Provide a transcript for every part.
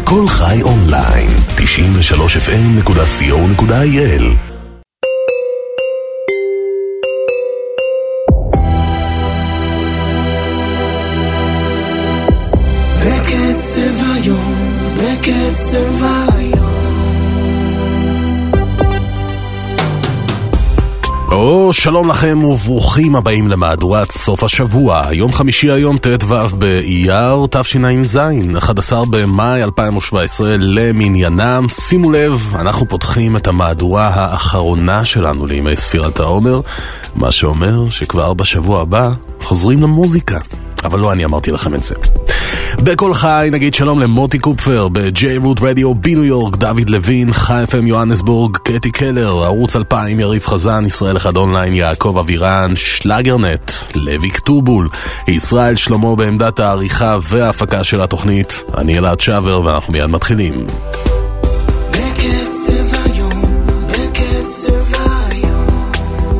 בכל חי אונליין, 93fm.co.il. בקצב היום, בקצב היום. שלום לכם וברוכים הבאים למהדורת סוף השבוע. יום חמישי היום ט"ו באייר תשע"ז, 11 במאי 2017 למניינם. שימו לב, אנחנו פותחים את המהדורה האחרונה שלנו לימי ספירת העומר, מה שאומר שכבר בשבוע הבא חוזרים למוזיקה. אבל לא אני אמרתי לכם את זה. בכל חי נגיד שלום למוטי קופפר ב-J Root Radio בניו יורק, דוד לוין, חי FM יוהנסבורג, קטי קלר, ערוץ 2000, יריב חזן, ישראל אחד אונליין, יעקב אבירן, שלאגרנט, לוי כתובול, ישראל שלמה בעמדת העריכה וההפקה של התוכנית. אני אלעד שבר ואנחנו מיד מתחילים. בקצב היום, בקצב היום.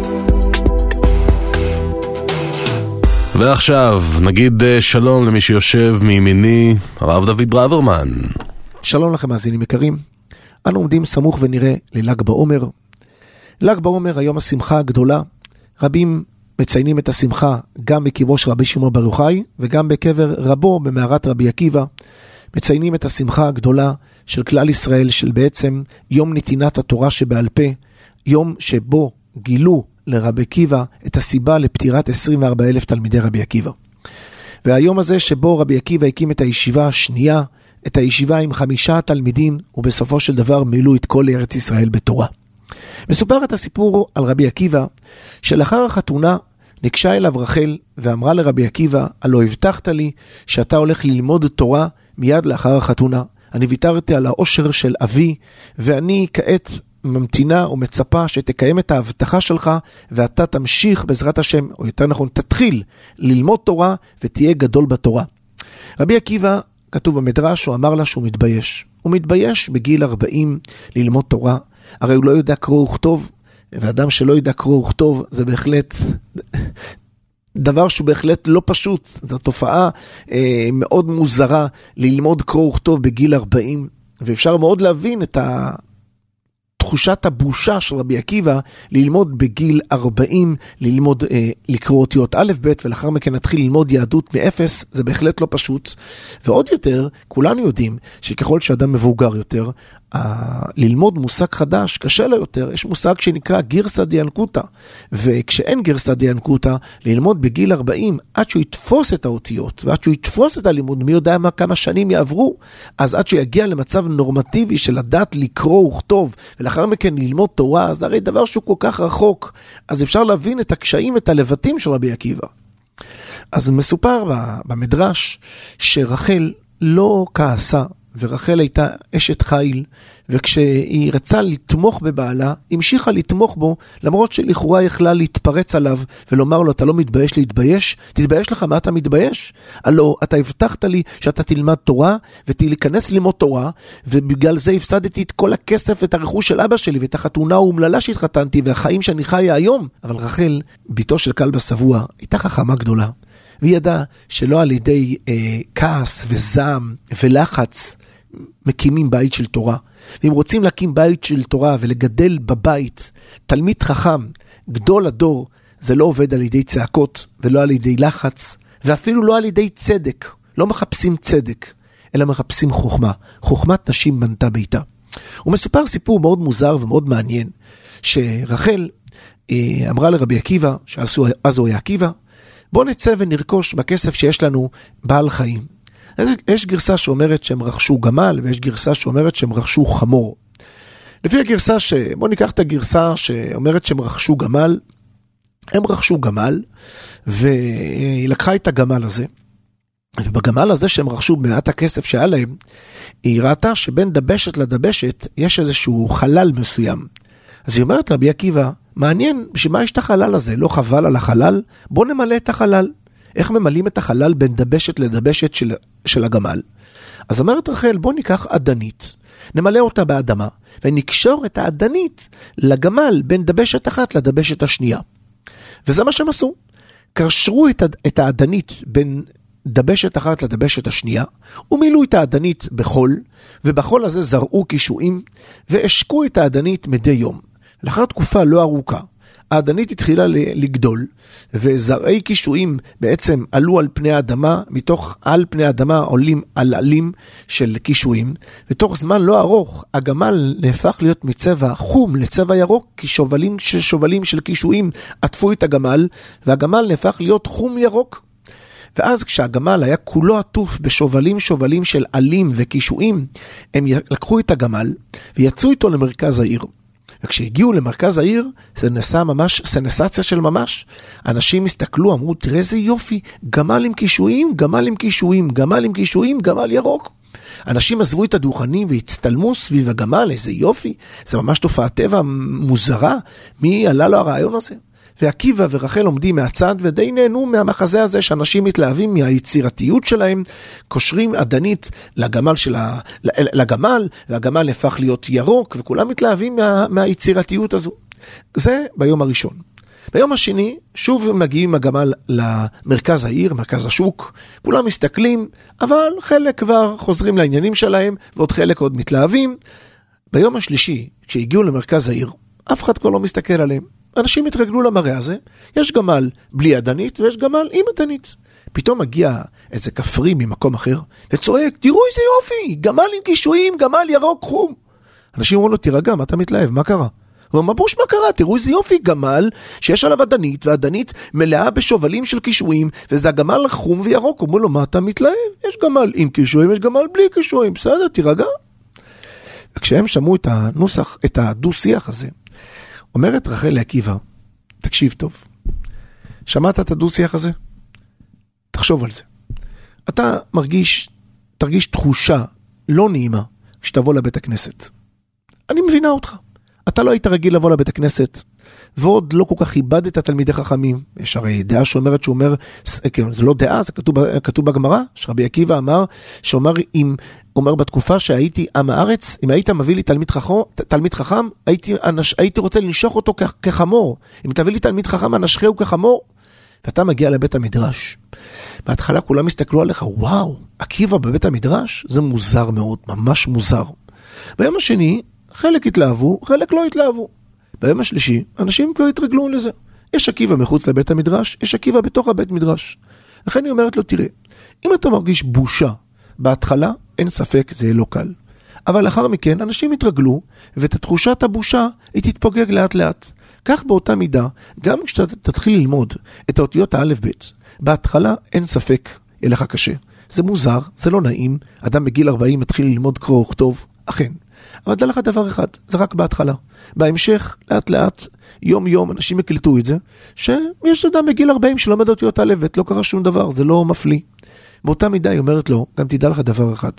ועכשיו נגיד שלום למי שיושב מימיני, הרב דוד ברוורמן. שלום לכם מאזינים יקרים. אנו עומדים סמוך ונראה לל"ג בעומר. ל"ג בעומר היום השמחה הגדולה. רבים מציינים את השמחה גם בקברו של רבי שמעון בר יוחאי וגם בקבר רבו במערת רבי עקיבא. מציינים את השמחה הגדולה של כלל ישראל, של בעצם יום נתינת התורה שבעל פה, יום שבו גילו לרבי עקיבא את הסיבה לפטירת 24,000 תלמידי רבי עקיבא. והיום הזה שבו רבי עקיבא הקים את הישיבה השנייה, את הישיבה עם 5 תלמידים, ובסופו של דבר מילאו את כל ארץ ישראל בתורה. מסופר את הסיפור על רבי עקיבא, שלאחר החתונה ניגשה אליו רחל ואמרה לרבי עקיבא, הלא הבטחת לי שאתה הולך ללמוד תורה מיד לאחר החתונה. אני ויתרתי על העושר של אבי, ואני כעת ממתינה ומצפה שתקיים את ההבטחה שלך, ואתה תמשיך בעזרת השם, או יותר נכון תתחיל ללמוד תורה ותהיה גדול בתורה. רבי עקיבא, כתוב במדרש, הוא אמר לה שהוא מתבייש. הוא מתבייש בגיל 40 ללמוד תורה, הרי הוא לא יודע קרוא וכתוב, ואדם שלא יודע קרוא וכתוב זה בהחלט דבר שהוא בהחלט לא פשוט. זו תופעה מאוד מוזרה ללמוד קרוא וכתוב בגיל 40, ואפשר מאוד להבין את תחושת הבושה של רבי עקיבא ללמוד בגיל 40, ללמוד לקרוא אותיות א' ב' ולאחר מכן נתחיל ללמוד יהדות מאפס. זה בהחלט לא פשוט. ועוד יותר, כולנו יודעים שככל שאדם מבוגר יותר, ללמוד מושג חדש קשה לו יותר. יש מושג שנקרא גירסא דיאנקותא, וכשאין גירסא דיאנקותא, ללמוד בגיל 40 עד שהוא יתפוס את האותיות ועד שהוא יתפוס את הלימוד, מי יודע כמה שנים יעברו, אז עד שהוא יגיע למצב נורמטיבי של לדעת לקרוא וכתוב ולאחר מכן ללמוד תורה, אז הרי דבר שהוא כל כך רחוק. אז אפשר להבין את הקשיים, את הלבטים של רבי עקיבא. אז מסופר במדרש שרחל לא כעסה, ורחל הייתה אשת חיל, וכשהיא רצה לתמוך בבעלה, המשיכה לתמוך בו, למרות שלכאורה יכלה להתפרץ עליו, ולומר לו, אתה לא מתבייש להתבייש? תתבייש לך, מה אתה מתבייש? הלא, אתה הבטחת לי שאתה תלמד תורה, ותיכנס ללמוד תורה, ובגלל זה הפסדתי את כל הכסף ואת הרכוש של אבא שלי, ואת החתונה האומללה שהתחתנתי, והחיים שאני חיה היום. אבל רחל, ביתו של כלבא שבוע, הייתה חכמה גדולה. והיא ידעה שלא על ידי כעס וזעם ולחץ מקימים בית של תורה. ואם רוצים להקים בית של תורה ולגדל בבית תלמיד חכם, גדול הדור, זה לא עובד על ידי צעקות ולא על ידי לחץ, ואפילו לא על ידי צדק. לא מחפשים צדק, אלא מחפשים חוכמה. חוכמת נשים בנתה ביתה. ומסופר סיפור מאוד מוזר ומאוד מעניין, שרחל אמרה לרבי עקיבא, אז הוא היה עקיבא, בוא נצא ונרכוש בכסף שיש לנו בעל חיים. יש גרסה שאומרת שהם רכשו גמל, ויש גרסה שאומרת שהם רכשו חמור. לפי הגרסה בוא ניקח את הגרסה שאומרת שהם רכשו גמל, הם רכשו גמל, והיא לקחה את הגמל הזה, ובגמל הזה שהם רכשו במעט הכסף שהיה להם, היא ראתה שבין דבשת לדבשת יש איזשהו חלל מסוים. אז היא אומרת לרבי עקיבא, מעניין, בשביל מה יש את החלל הזה? לא חבל על החלל? בוא נמלא את החלל. איך ממלאים את החלל בין דבשת לדבשת של הגמל? אז אומרת רחל, בוא ניקח עדנית, נמלא אותה באדמה, ונקשור את העדנית לגמל בין דבשת אחת לדבשת השנייה. וזה מה שהם עשו. קשרו את העדנית בין דבשת אחת לדבשת השנייה, ומילאו את העדנית בחול, ובחול הזה זרעו קישואים, והשקו את העדנית מדי יום. לאחר תקופה לא ארוכה, העדנית התחילה לגדול, וזרעי קישואים בעצם עלו על פני האדמה, מתוך על פני האדמה עולים עלים של קישואים, ותוך זמן לא ארוך, הגמל נהפך להיות מצבע חום לצבע ירוק, כי שובלים של קישואים עטפו את הגמל, והגמל נהפך להיות חום ירוק. ואז כשהגמל היה כולו עטוף בשובלים של עלים וקישואים, הם לקחו את הגמל ויצאו איתו למרכז העיר. וכשהגיעו למרכז העיר, זה נעשה ממש סנסציה של ממש. אנשים הסתכלו, אמרו, תראה איזה יופי, גמל עם קישואים, גמל עם קישואים, גמל עם קישואים, גמל ירוק. אנשים עזבו את הדוכנים והצטלמו סביב הגמל, איזה יופי, זה ממש תופעת טבע מוזרה, מי עלה לו הרעיון הזה? ועקיבא ורחל עומדים מהצד ודי נהנו מהמחזה הזה שאנשים מתלהבים מהיצירתיות שלהם, קושרים עדנית לגמל, והגמל נהפך להיות ירוק, וכולם מתלהבים מהיצירתיות הזו. זה ביום הראשון. ביום השני, שוב מגיעים הגמל למרכז העיר, מרכז השוק, כולם מסתכלים, אבל חלק כבר חוזרים לעניינים שלהם, ועוד חלק עוד מתלהבים. ביום השלישי, כשהגיעו למרכז העיר, אף אחד כבר לא מסתכל עליהם. אנשים התרגלו למראה הזה, יש גמל בלי עדנית ויש גמל עם עדנית. פתאום מגיע איזה כפרי ממקום אחר וצועק, תראו איזה יופי, גמל עם קישואים, גמל ירוק חום. אנשים אומרים לו, תירגע, מה אתה מתלהב, מה קרה? הוא אומר, בוש, מה קרה? תראו איזה יופי, גמל שיש עליו עדנית, והעדנית מלאה בשובלים של קישואים, וזה הגמל חום וירוק. אומרים לו, מה אתה מתלהב? יש גמל עם קישואים, יש גמל בלי קישואים, בסדר, תירגע. וכשהם שמעו את הנוסח, את הדו-שיח הזה, אומרת רחל לעקיבא, תקשיב טוב, שמעת את הדו-שיח הזה? תחשוב על זה. אתה תרגיש תחושה לא נעימה כשתבוא לבית הכנסת. אני מבינה אותך. אתה לא היית רגיל לבוא לבית הכנסת, ועוד לא כל כך איבדת תלמידי חכמים. יש הרי דעה שאומרת שהוא אומר, זה לא דעה, זה כתוב בגמרא, שרבי עקיבא אמר, אומר בתקופה שהייתי עם הארץ, אם היית מביא לי תלמיד חכם, הייתי רוצה לנשוך אותו כחמור. אם תביא לי תלמיד חכם, אנשכהו כחמור. ואתה מגיע לבית המדרש. בהתחלה כולם הסתכלו עליך, וואו, עקיבא בבית המדרש? זה מוזר מאוד, ממש מוזר. ביום השני, חלק התלהבו, חלק לא התלהבו. ביום השלישי, אנשים כבר התרגלו לזה. יש עקיבא מחוץ לבית המדרש, יש עקיבא בתוך הבית מדרש. לכן היא אומרת לו, תראה, אם אתה מרגיש בושה בהתחלה, אין ספק, זה לא קל. אבל לאחר מכן, אנשים התרגלו, ואת תחושת הבושה, היא תתפוגג לאט לאט. כך באותה מידה, גם כשאתה תתחיל ללמוד את האותיות האלף בית, בהתחלה אין ספק, יהיה לך קשה. זה מוזר, זה לא נעים, אדם בגיל 40 מתחיל ללמוד קרוא וכתוב, אכן. אבל דע לך דבר אחד, זה רק בהתחלה. בהמשך, לאט לאט, יום יום, אנשים יקלטו את זה, שיש אדם בגיל 40 שלומד אותיות א' ב', לא קרה שום דבר, זה לא מפליא. באותה מידה היא אומרת לו, גם תדע לך דבר אחד.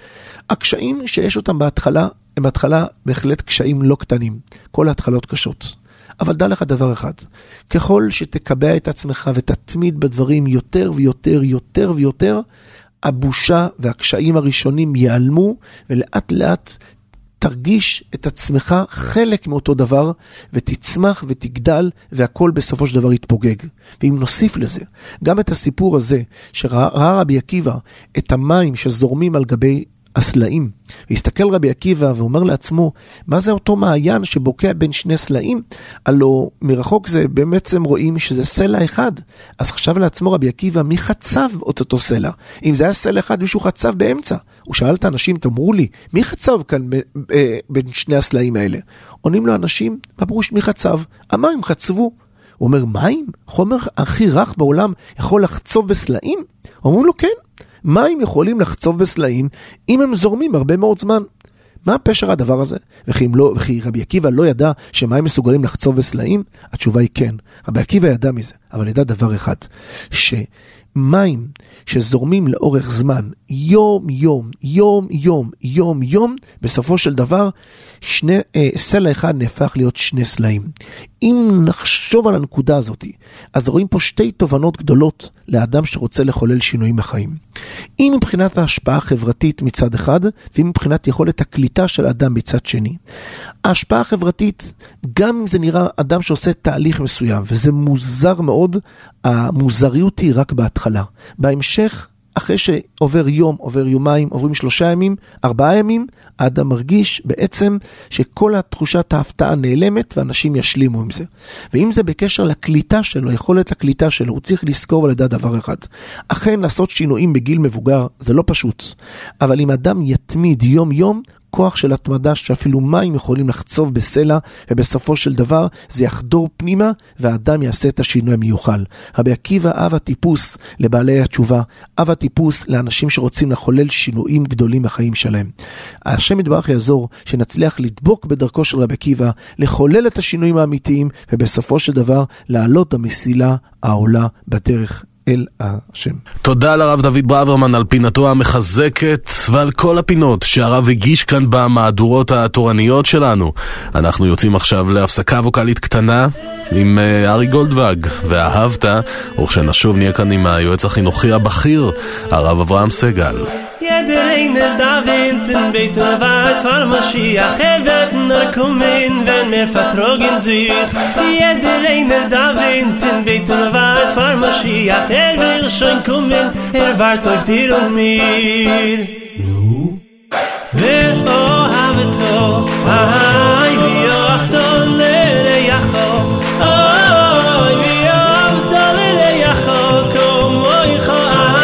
הקשיים שיש אותם בהתחלה, הם בהתחלה בהחלט קשיים לא קטנים. כל ההתחלות קשות. אבל דע לך דבר אחד, ככל שתקבע את עצמך ותתמיד בדברים יותר ויותר, יותר ויותר, הבושה והקשיים הראשונים ייעלמו, ולאט לאט תרגיש את עצמך חלק מאותו דבר, ותצמח ותגדל, והכל בסופו של דבר יתפוגג. ואם נוסיף לזה, גם את הסיפור הזה, שראה רבי עקיבא את המים שזורמים על גבי הסלעים, והסתכל רבי עקיבא ואומר לעצמו, מה זה אותו מעיין שבוקע בין שני סלעים? הלא מרחוק זה בעצם רואים שזה סלע אחד. אז חשב לעצמו רבי עקיבא, מי חצב אותו סלע? אם זה היה סלע אחד, מישהו חצב באמצע. הוא שאל את האנשים, תאמרו לי, מי חצב כאן בין שני הסלעים האלה? עונים לו אנשים, בברוש, מי חצב? המים חצבו. הוא אומר, מים? חומר הכי רך בעולם יכול לחצוב בסלעים? אומרים לו, כן. מים יכולים לחצוב בסלעים אם הם זורמים הרבה מאוד זמן. מה פשר הדבר הזה? וכי רבי עקיבא לא ידע שמים מסוגלים לחצוב בסלעים? התשובה היא כן. רבי עקיבא ידע מזה, אבל ידע דבר אחד, שמים שזורמים לאורך זמן, יום יום, יום יום, יום יום, בסופו של דבר, סלע אחד נהפך להיות שני סלעים. אם נחשוב על הנקודה הזאת, אז רואים פה שתי תובנות גדולות לאדם שרוצה לחולל שינויים בחיים. אם מבחינת ההשפעה החברתית מצד אחד, ואם מבחינת יכולת הקליטה של האדם מצד שני. ההשפעה החברתית, גם אם זה נראה אדם שעושה תהליך מסוים, וזה מוזר מאוד, המוזריות היא רק בהתחלה. בהמשך, אחרי שעובר יום, עובר יומיים, עוברים 3 ימים, 4 ימים, האדם מרגיש בעצם שכל התחושת ההפתעה נעלמת, ואנשים ישלימו עם זה. ואם זה בקשר לקליטה שלו, יכולת לקליטה שלו, הוא צריך לזכור ולדעת דבר אחד. אכן לעשות שינויים בגיל מבוגר, זה לא פשוט. אבל אם אדם יתמיד יום יום, כוח של התמדה שאפילו מים יכולים לחצוב בסלע, ובסופו של דבר זה יחדור פנימה, והאדם יעשה את השינוי המיוחל. רבי עקיבא אב הטיפוס לבעלי התשובה, אב הטיפוס לאנשים שרוצים לחולל שינויים גדולים בחיים שלהם. השם יתברך יעזור שנצליח לדבוק בדרכו של רבי עקיבא, לחולל את השינויים האמיתיים, ובסופו של דבר לעלות המסילה העולה בדרך אל השם. תודה לרב דוד ברוורמן על פינתו המחזקת ועל כל הפינות שהרב הגיש כאן במהדורות התורניות שלנו. אנחנו יוצאים עכשיו להפסקה ווקלית קטנה עם ארי גולדוואג ואהבת, וכשנשוב נהיה כאן עם היועץ החינוכי הבכיר הרב אברהם סגל. Jeder einer da winten, beten weiß, vor Mashiach, wird kommen, wenn wir vertragen sich. Jeder einer da winten, beten weiß, vor Mashiach, will schon kommen, wartet auf dir und mir. Nu? Wer ohavet o, ay, wie ochtol lereyacho, ay, wie ochtol lereyacho, como hijo,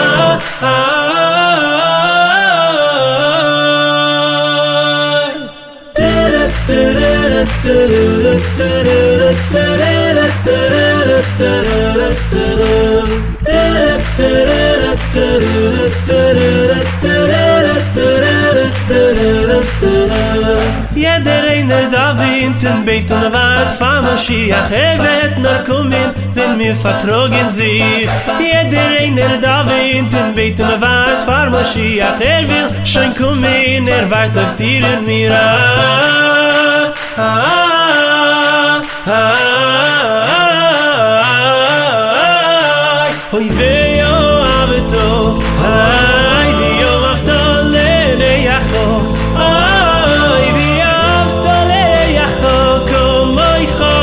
Jeder einer da winten, beten weit, vor Mashiach, wird noch kommen, wenn wir vertragen sich. Jeder einer da winten, beten weit, vor Mashiach, will schon kommen, wartet auf dir und mir. Hoy veo abeto, ay veo aftole leyacho, ay veo aftole leyacho como hijo.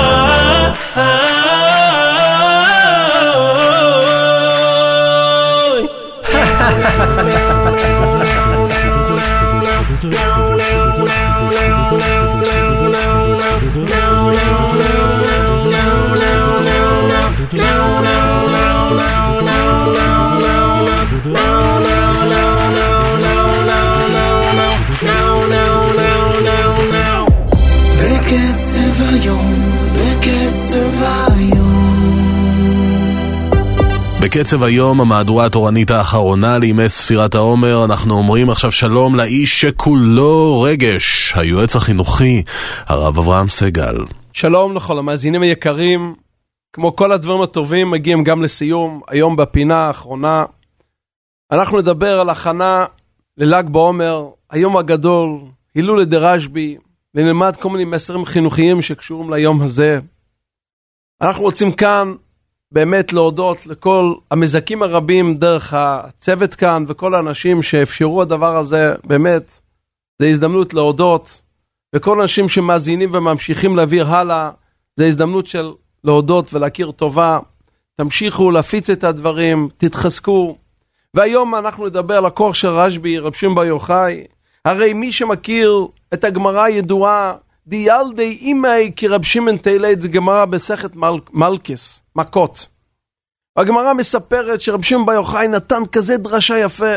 בקצב היום, בקצב היום. בקצב היום, המהדורה התורנית האחרונה לימי ספירת העומר. אנחנו אומרים עכשיו שלום לאיש שכולו רגש, היועץ החינוכי הרב אברהם סגל. שלום לכל המאזינים היקרים. כמו כל הדברים הטובים מגיעים גם לסיום. היום בפינה האחרונה אנחנו נדבר על הכנה לל"ג בעומר, היום הגדול, הילולה דרשב"י, ונלמד כל מיני מסרים חינוכיים שקשורים ליום הזה. אנחנו רוצים כאן באמת להודות לכל המזכים הרבים דרך הצוות כאן, וכל האנשים שאפשרו הדבר הזה. באמת זה הזדמנות להודות, וכל האנשים שמאזינים וממשיכים להעביר הלאה, זה הזדמנות של להודות ולהכיר טובה. תמשיכו להפיץ את הדברים, תתחזקו. והיום אנחנו נדבר על הכוח של רשב"י, רב שמעון בר יוחאי. הרי מי שמכיר את הגמרא הידועה, דיילדי אימי כי רב שמעון תלד, זה גמרא בסכת מלכס, מכות. הגמרא מספרת שרב שמעון בר יוחאי נתן כזה דרשה יפה,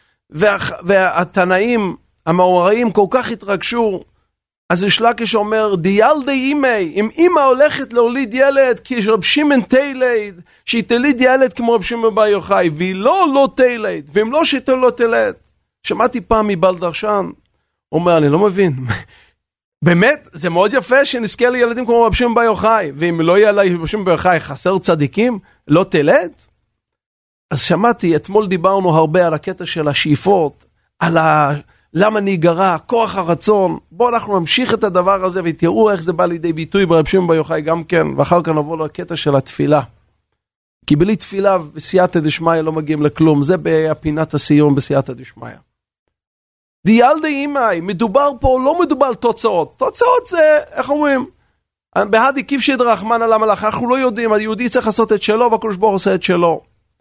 והתנאים המאורעים כל כך התרגשו. אז יש לקיש אומר, דיילדי אימי, אם אימא הולכת להוליד ילד, כי רב שמעון תלד, שהיא תליד ילד כמו רב שמעון בר יוחאי, והיא לא תלד, ואם לא שהיא לא תלד. שמעתי פעם מבעל דרשן, אומר, אני לא מבין. באמת, זה מאוד יפה שנזכה לילדים כמו רב שמעון בר יוחאי, ואם לא יהיה רב שמעון בר יוחאי חסר צדיקים, לא תלד? אז שמעתי, אתמול דיברנו הרבה על הקטע של השאיפות, על למה ניגרע, כוח הרצון. בואו אנחנו נמשיך את הדבר הזה, ותראו איך זה בא לידי ביטוי ברב שמעון בר יוחאי גם כן, ואחר כך נבוא לקטע של התפילה. כי בלי תפילה וסייעתא דשמיא לא מגיעים לכלום, זה בפינת הסיום בסייעתא דשמיא. דיילדי אימי, מדובר פה, לא מדובר על תוצאות. תוצאות זה, איך אומרים? בהדי כיפשי דרחמנא למה לך, אנחנו לא יודעים, היהודי צריך לעשות את שלו, והקדוש ברוך הוא עושה את שלו.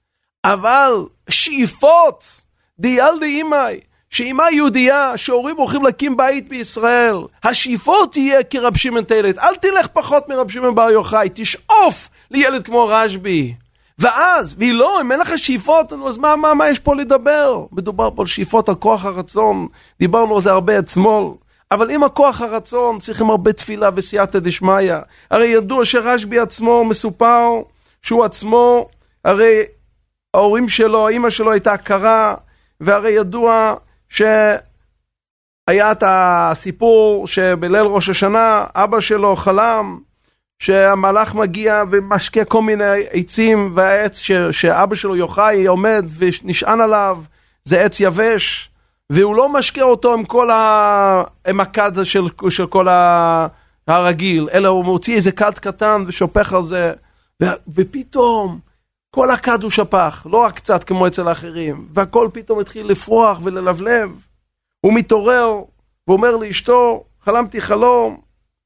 אבל שאיפות, דייל דאימאי, שאימא יהודייה, שהורים הולכים להקים בית בישראל, השאיפות תהיה כרב שמעון תלד, אל תלך פחות מרב שמעון בר יוחאי, תשאוף לילד כמו רשב"י. ואז, ולא, אם אין לך שאיפות, אז מה יש פה לדבר? מדובר פה על שאיפות, על כוח הרצון, דיברנו על זה הרבה אתמול, אבל עם הכוח הרצון צריכים הרבה תפילה וסייעתא דשמיא. הרי ידוע שרשב"י עצמו מסופר, שהוא עצמו, הרי ההורים שלו, האמא שלו הייתה הכרה, והרי ידוע שהיה את הסיפור שבליל ראש השנה, אבא שלו חלם, שהמלאך מגיע ומשקה כל מיני עצים, והעץ שאבא שלו יוחאי עומד ונשען עליו, זה עץ יבש, והוא לא משקה אותו עם כל עם הכד של כל הרגיל, אלא הוא מוציא איזה כד קטן ושופך על זה, ופתאום כל הכד הוא שפך, לא רק קצת כמו אצל האחרים, והכל פתאום התחיל לפרוח וללבלב. הוא מתעורר ואומר לאשתו, חלמתי חלום,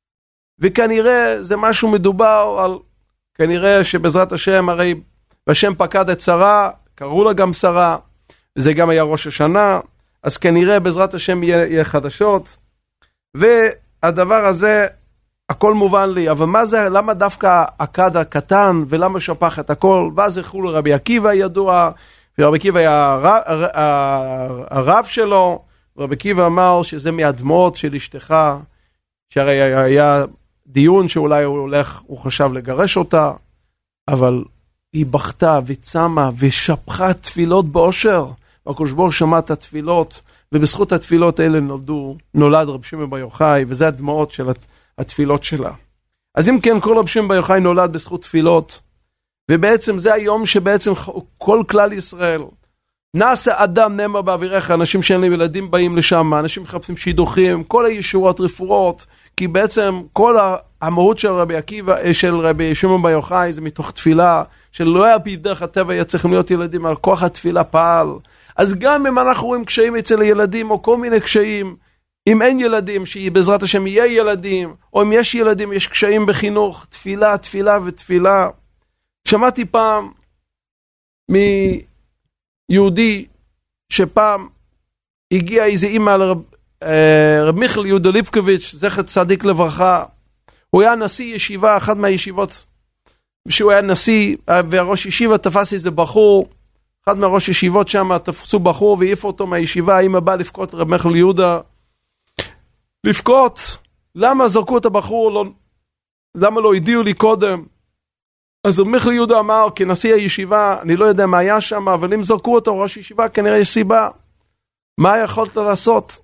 וכנראה זה משהו מדובר על, כנראה שבעזרת השם, הרי בשם פקד את שרה, קראו לה גם שרה, וזה גם היה ראש השנה, אז כנראה בעזרת השם יהיה חדשות, והדבר הזה, הכל מובן לי, אבל מה זה, למה דווקא הכד הקטן, ולמה שפך את הכל, ואז זכרו לרבי עקיבא ידוע, ורבי עקיבא היה הרב שלו, ורבי עקיבא אמר שזה מהדמות של אשתך, שהרי היה דיון שאולי הוא חשב לגרש אותה, אבל היא בכתה וצמה ושפכה תפילות באושר, והקדוש ברוך הוא שמע את התפילות, ובזכות התפילות האלה נולד רבי שמעון בר יוחאי, וזה הדמעות של התפילות שלה. אז אם כן, כל רבי שמעון בר יוחאי נולד בזכות תפילות, ובעצם זה היום שבעצם כל כלל ישראל, נעשה אדם נאמר באווירך, אנשים שאין להם ילדים באים לשם, אנשים מחפשים שידוכים, כל הישועות רפואות, כי בעצם כל המהות של רבי עקיבא, של רבי שמעון בר יוחאי, זה מתוך תפילה, שלא היה בדרך הטבע, היה צריכים להיות ילדים, על כוח התפילה פעל. אז גם אם אנחנו רואים קשיים אצל הילדים, או כל מיני קשיים, אם אין ילדים, שבעזרת השם יהיה ילדים, או אם יש ילדים, יש קשיים בחינוך, תפילה, תפילה ותפילה. שמעתי פעם מיהודי, שפעם הגיע איזה אימא רב מיכאל יהודה ליפקוביץ', זכר צדיק לברכה, הוא היה נשיא ישיבה, אחת מהישיבות, שהוא היה נשיא, והראש ישיבה תפס איזה בחור, אחד מהראש ישיבות שם תפסו בחור והעיפו אותו מהישיבה, האמא באה לבכות רב מיכאל יהודה, לבכות, למה זרקו את הבחור, למה לא הדיעו לי קודם? אז רב מיכאל יהודה אמר, כנשיא הישיבה, אני לא יודע מה היה שם, אבל אם זרקו אותו ראש ישיבה, כנראה יש סיבה. מה יכולת לעשות?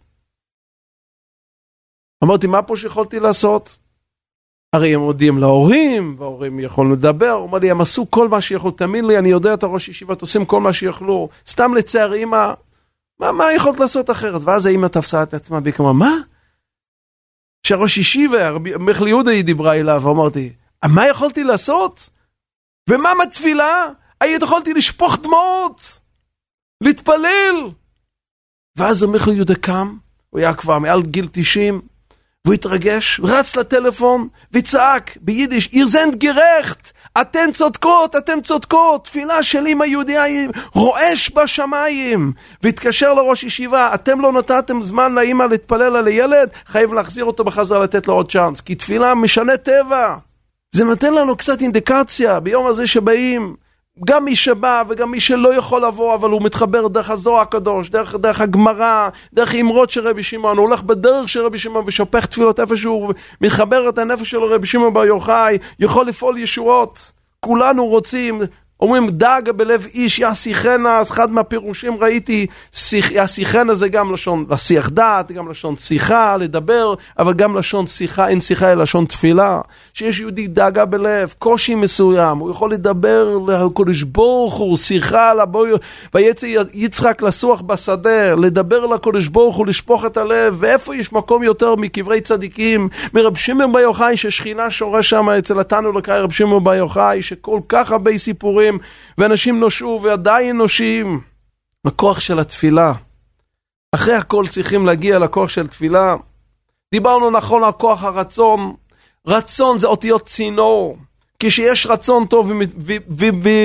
אמרתי, מה פה שיכולתי לעשות? הרי הם מודיעים להורים, וההורים יכולים לדבר, הוא אומר לי, הם עשו כל מה שיכולו, תאמין לי, אני יודע את הראש ישיבה, עושים כל מה שיכולו, סתם לצער אמא, מה יכולת לעשות אחרת? ואז האמא תפסה את עצמה, והיא אמרה, מה? שהראש ישיבה, מיכאל יהודה היא דיברה אליו, ואמרתי, מה יכולתי לעשות? ומה מתפילה? יכולתי לשפוך דמעות, להתפלל. ואז מיכאל יהודה קם, הוא היה כבר מעל גיל 90, והוא התרגש, רץ לטלפון, וצעק ביידיש, ihr seid gerecht, אתן צודקות, אתן צודקות, תפילה של אמא יהודיה רועש בשמיים, והתקשר לראש ישיבה, אתם לא נתתם זמן לאמא להתפלל על הילד, חייב להחזיר אותו בחזרה, לתת לו עוד צ'אנס, כי תפילה משנה טבע, זה נותן לנו קצת אינדיקציה, ביום הזה שבאים, גם מי שבא וגם מי שלא יכול לבוא, אבל הוא מתחבר דרך הזוהר הקדוש, דרך הגמרא, דרך אמרות של רבי שמעון, הוא הולך בדרך של רבי שמעון ושופך תפילות איפשהו, מתחבר את הנפש שלו רבי שמעון בר יוחאי, יכול לפעול ישועות. כולנו רוצים, אומרים דאגה בלב איש ישיחנה, אז אחד מהפירושים ראיתי, ישיחנה זה גם לשון לשיח דעת, גם לשון שיחה, לדבר, אבל גם לשון שיחה, אין שיחה אלא לשון תפילה, שיש יהודי דאגה בלב, קושי מסוים, הוא יכול לדבר לקדוש ברוך הוא, שיחה, ויצא יצחק לסוח בשדה, לדבר לקדוש ברוך הוא, לשפוך את הלב, ואיפה יש מקום יותר מקברי צדיקים, מרב שמעון בר יוחאי, ששכינה שורש שם אצל התנו לקראי רב שמעון בר יוחאי, שכל כך הרבה סיפורים, ואנשים נושעו ועדיין נושים. הכוח של התפילה. אחרי הכל צריכים להגיע לכוח של תפילה. דיברנו נכון על כוח הרצון. רצון זה אותיות צינור. כשיש רצון טוב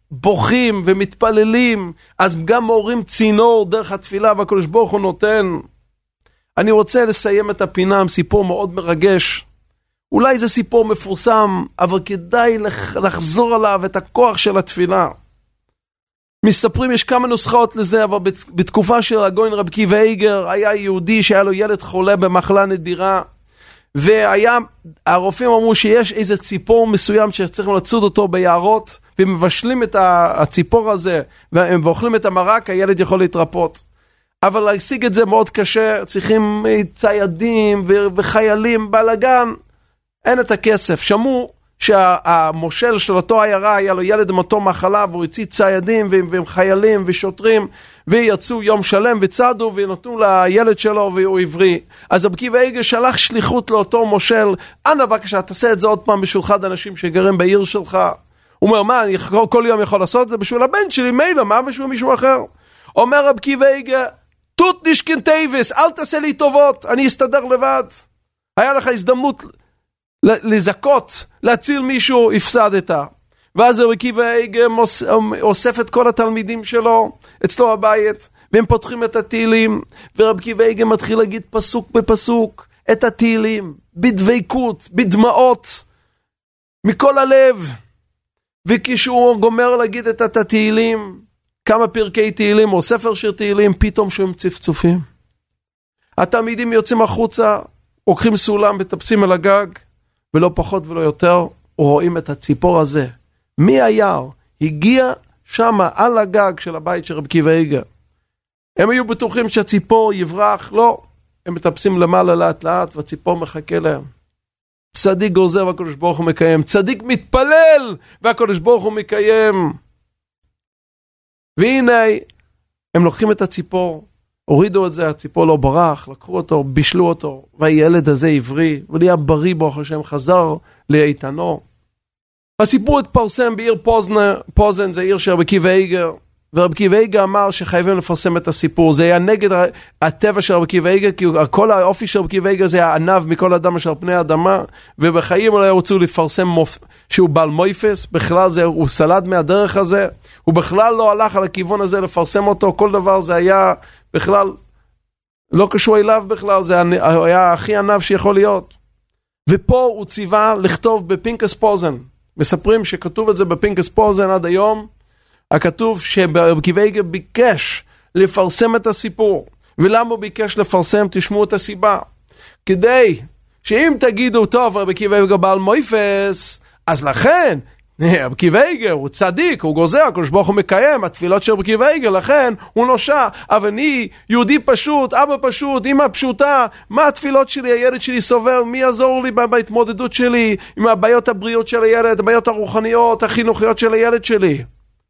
בוכים ומתפללים, אז גם מעוררים צינור דרך התפילה, והקדוש ברוך הוא נותן. אני רוצה לסיים את הפינה עם סיפור מאוד מרגש. אולי זה סיפור מפורסם, אבל כדאי לחזור עליו את הכוח של התפילה. מספרים, יש כמה נוסחאות לזה, אבל בתקופה של הגאון רבי עקיבא איגר, היה יהודי שהיה לו ילד חולה במחלה נדירה, הרופאים אמרו שיש איזה ציפור מסוים שצריכים לצוד אותו ביערות, ומבשלים את הציפור הזה, ואוכלים את המרק, הילד יכול להתרפות. אבל להשיג את זה מאוד קשה, צריכים ציידים וחיילים, בלגן, אין את הכסף. שמעו שהמושל של אותו עיירה היה לו ילד עם אותו מחלה, והוא הציע ציידים וחיילים ושוטרים, ויצאו יום שלם וצדו ונתנו לילד שלו והוא עברי. אז רבי עקיבא איגר שלח שליחות לאותו מושל, אנא בבקשה תעשה את זה עוד פעם בשביל אחד האנשים שגרים בעיר שלך. הוא אומר, מה, אני כל יום יכול לעשות את זה בשביל הבן שלי, מילא, מה בשביל מישהו אחר? אומר רבי עקיבא איגר, תות נשכן טייבס, אל תעשה לי טובות, אני אסתדר לבד. היה לך הזדמנות לזכות, להציל מישהו, הפסדת. ואז רבי עקיבא איגר אוסף את כל התלמידים שלו אצלו הבית, והם פותחים את התהילים, ורבי עקיבא איגר מתחיל להגיד פסוק בפסוק את התהילים, בדבקות, בדמעות, מכל הלב. וכשהוא גומר להגיד את התהילים, כמה פרקי תהילים או ספר של תהילים, פתאום שהם צפצופים. התלמידים יוצאים החוצה, לוקחים סולם וטפסים על הגג, ולא פחות ולא יותר, רואים את הציפור הזה. מהיער הגיע שמה על הגג של הבית של רבי עקיבא איגר. הם היו בטוחים שהציפור יברח, לא. הם מטפסים למעלה לאט לאט, והציפור מחכה להם. צדיק גוזר והקדוש ברוך הוא מקיים. צדיק מתפלל והקדוש ברוך הוא מקיים. והנה, הם לוקחים את הציפור, הורידו את זה, הציפור לא ברח, לקחו אותו, בישלו אותו, והילד הזה עברי, ונהיה בריא ברוך השם, חזר לאיתנו. הסיפור התפרסם בעיר פוזן, זה עיר של רבי עקיבא איגר, ורבי עקיבא איגר אמר שחייבים לפרסם את הסיפור. זה היה נגד הטבע של רבי עקיבא איגר, כי כל האופי של רבי עקיבא איגר זה הענב מכל אדם של פני האדמה, ובחיים אולי רוצו לפרסם שהוא בעל מויפס, בכלל זה, הוא סלד מהדרך הזה, הוא בכלל לא הלך על הכיוון הזה לפרסם אותו, כל דבר זה היה בכלל לא קשור אליו בכלל, זה היה הכי ענב שיכול להיות. ופה הוא ציווה לכתוב בפנקס פוזן, מספרים שכתוב את זה בפנקס פוזן עד היום, הכתוב שרבי עקיבא איגר ביקש לפרסם את הסיפור. ולמה הוא ביקש לפרסם? תשמעו את הסיבה. כדי שאם תגידו טוב רבי עקיבא איגר בעל מויפס, אז לכן רבי עקיבא איגר הוא צדיק, הוא גוזר, הקדוש ברוך הוא מקיים התפילות של רבי עקיבא איגר, לכן הוא נושע. אבל אני יהודי פשוט, אבא פשוט, אמא פשוטה, מה התפילות שלי? הילד שלי סובל, מי יעזור לי בהתמודדות שלי עם הבעיות הבריאות של הילד, הבעיות הרוחניות, החינוכיות של הילד שלי?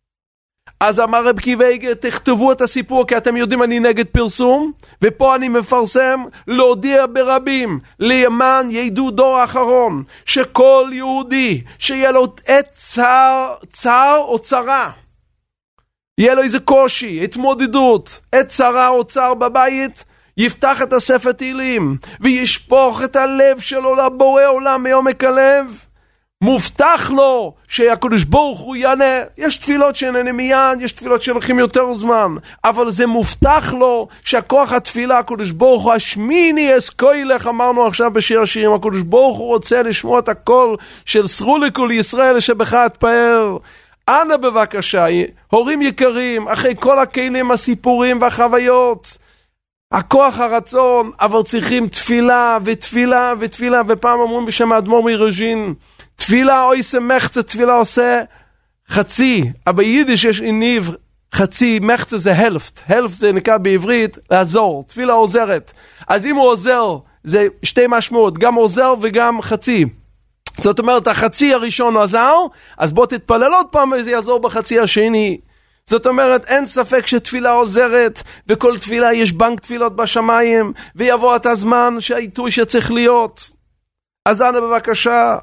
אז אמר רבי עקיבא איגר, תכתבו את הסיפור, כי אתם יודעים אני נגד פרסום, ופה אני מפרסם להודיע ברבים, למען ידעו דור האחרון, שכל יהודי שיהיה לו עת צער או צרה, יהיה לו איזה קושי, התמודדות, עת צרה או צער בבית, יפתח את הספר תהילים, וישפוך את הלב שלו לבורא עולם מעומק הלב, מובטח לו שהקדוש ברוך הוא יענה. יש תפילות שנענה מיד, יש תפילות שלוקחים יותר זמן, אבל זה מובטח לו שהכוח התפילה, הקדוש ברוך הוא השמיני אסקוילך, אמרנו עכשיו בשיר השירים, הקדוש ברוך הוא רוצה לשמוע את הקול של סרו לכל ישראל שבך אתפאר. אנא בבקשה, הורים יקרים, אחרי כל הכלים, הסיפורים והחוויות, הכוח הרצון, אבל צריכים תפילה ותפילה ותפילה. ופעם אמרו בשם האדמו"ר מרוז'ין, תפילה אוי מחצה, תפילה עושה חצי, אבל ביידיש יש ניב חצי, מחצה זה הלפט, הלפט זה נקרא בעברית לעזור, תפילה עוזרת. אז אם הוא עוזר, זה שתי משמעות, גם עוזר וגם חצי. זאת אומרת, החצי הראשון עזר, אז בוא תתפלל עוד פעם וזה יעזור בחצי השני. זאת אומרת, אין ספק שתפילה עוזרת, וכל תפילה יש בנק תפילות בשמיים, ויבוא את הזמן שהעיתוי שצריך להיות. אז אנא בבקשה,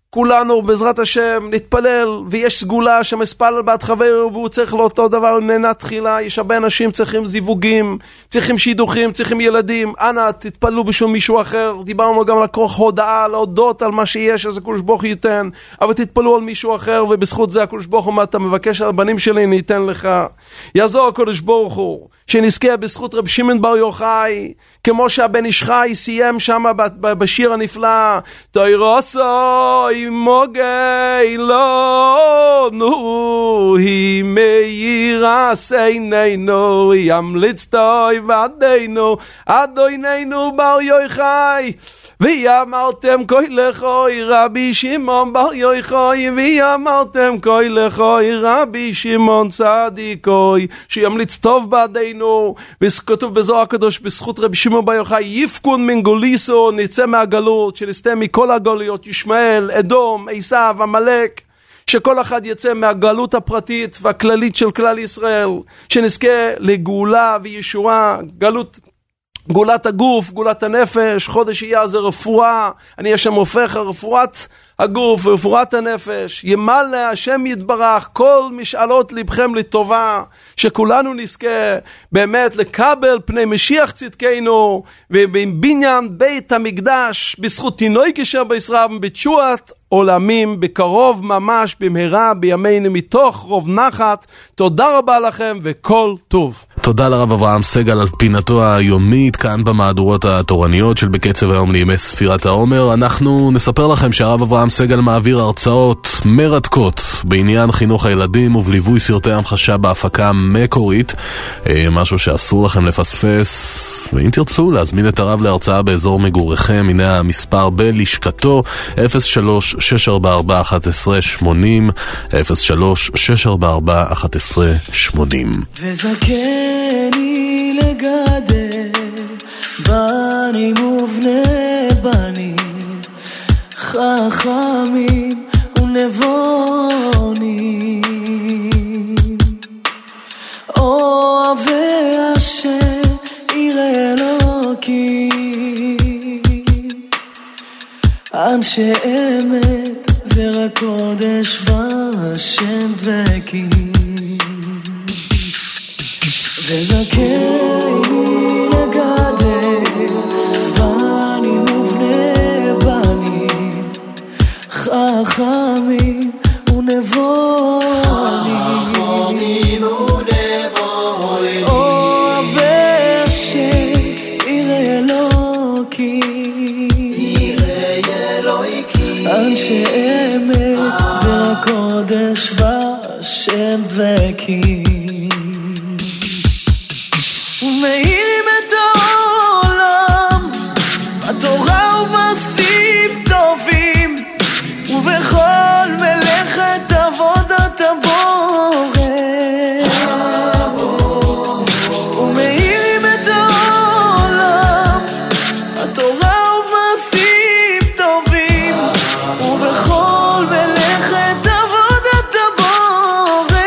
כולנו בעזרת השם נתפלל, ויש סגולה שמספלל בעד חבר והוא צריך לאותו דבר נהנה תחילה. יש הרבה אנשים צריכים זיווגים, צריכים שידוכים, צריכים ילדים, אנא תתפללו בשביל מישהו אחר. דיברנו גם לקרוא הודעה, להודות על מה שיש, אז הקדוש ברוך הוא ייתן, אבל תתפללו על מישהו אחר, ובזכות זה הקדוש ברוך הוא, מה אתה מבקש על הבנים שלי ניתן לך. יעזור הקדוש ברוך הוא שנזכה בזכות רב שמעון בר יוחאי, כמו שהבן איש חי סיים שם בשיר הנפלא, תוירוסוי מוגי לא נו היא מאירה סיינינו ימליץ טוי ועדינו אדויננו בר יוחאי ויאמרתם כוי לכוי רבי שמעון בר יוחאי ויאמרתם כוי לכוי רבי שמעון צדיקוי שימליץ טוב בעדינו. וכתוב בזוהר הקדוש בזכות רבי שמעון בר יוחאי יפקון מן גוליסו, נצא מהגלות, שנסתה מכל הגלויות, ישמעאל, אדום, עשיו, עמלק, שכל אחד יצא מהגלות הפרטית והכללית של כלל ישראל, שנזכה לגאולה וישועה, גאולת הגוף, גאולת הנפש. חודש אייר זה רפואה, אני השם הופך רפואת הגוף ורפואת הנפש. ימלא השם יתברך כל משאלות לבכם לטובה, שכולנו נזכה באמת לקבל פני משיח צדקנו ובבניין בית המקדש בזכות תינוק אשר בישראל בתשועת עולמים בקרוב ממש במהרה בימינו מתוך רוב נחת. תודה רבה לכם וכל טוב. תודה לרב אברהם סגל על פינתו היומית כאן במהדורות התורניות של בקצב היום לימי ספירת העומר. אנחנו נספר לכם שהרב אברהם סגל מעביר הרצאות מרתקות בעניין חינוך הילדים ובליווי סרטי המחשה בהפקה מקורית, משהו שאסור לכם לפספס. ואם תרצו להזמין את הרב להרצאה באזור מגוריכם, הנה המספר בלשכתו 03-644-1180 03-644-1180. וזכני לגדל בנים ובני בנים חכמים ונבונים אוהבי השם יראי אלוקים אנשי אמת ורק קודש בהשם דבקים וזכני לגדל בנים ובני בנים חכמים ונבונים אוהבי השם יראי אלוקים אנשי אמת ורק קודש בהשם דבקים ומאירים את העולם בתורה ובמעשים טובים ובכל מלאכת עבודת הבורא ומאירים את העולם בתורה ובמעשים טובים ובכל מלאכת עבודת הבורא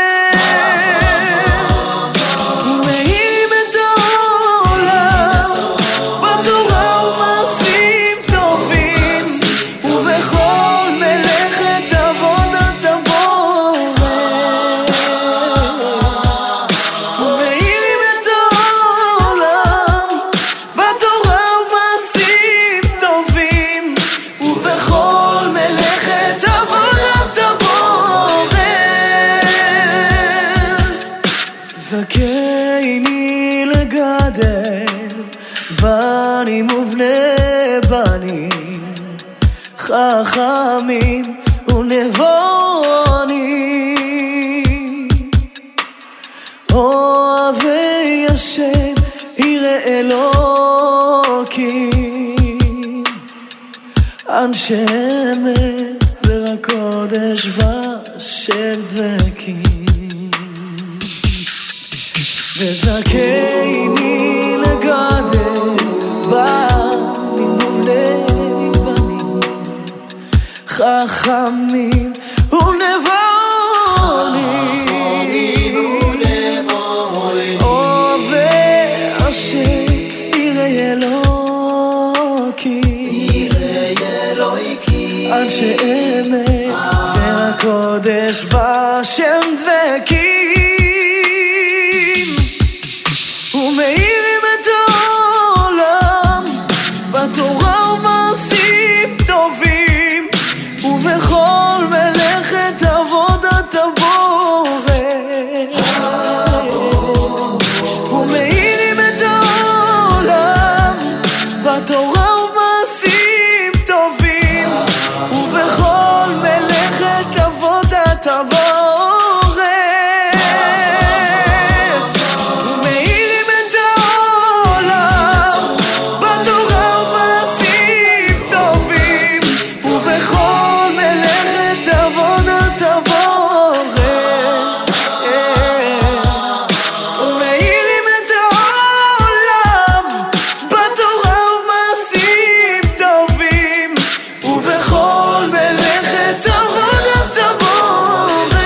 זכני לגדל בנים ובני בנים חכמים ונבונים אוהבי השם יראי אלוקים אנשי אמת ורק קודש בהשם דבקים וזכני לגדל בנים ובני בנים חכמים ונבונים אוהבי השם יראי אלוקים שאמת והקודש בשם דבקים ומאירים את העולם בתורה ומעשים טובים ובכל מלאכת עבודת הבורא ומאירים את העולם בתורה ומעשים טובים ובכל מלאכת עבודת הבורא ומאירים את העולם בתורה ומעשים טובים ובכל מלאכת עבודת הבורא ומאירים את העולם בתורה ומעשים טובים ובכל מלאכת עבודת הבורא.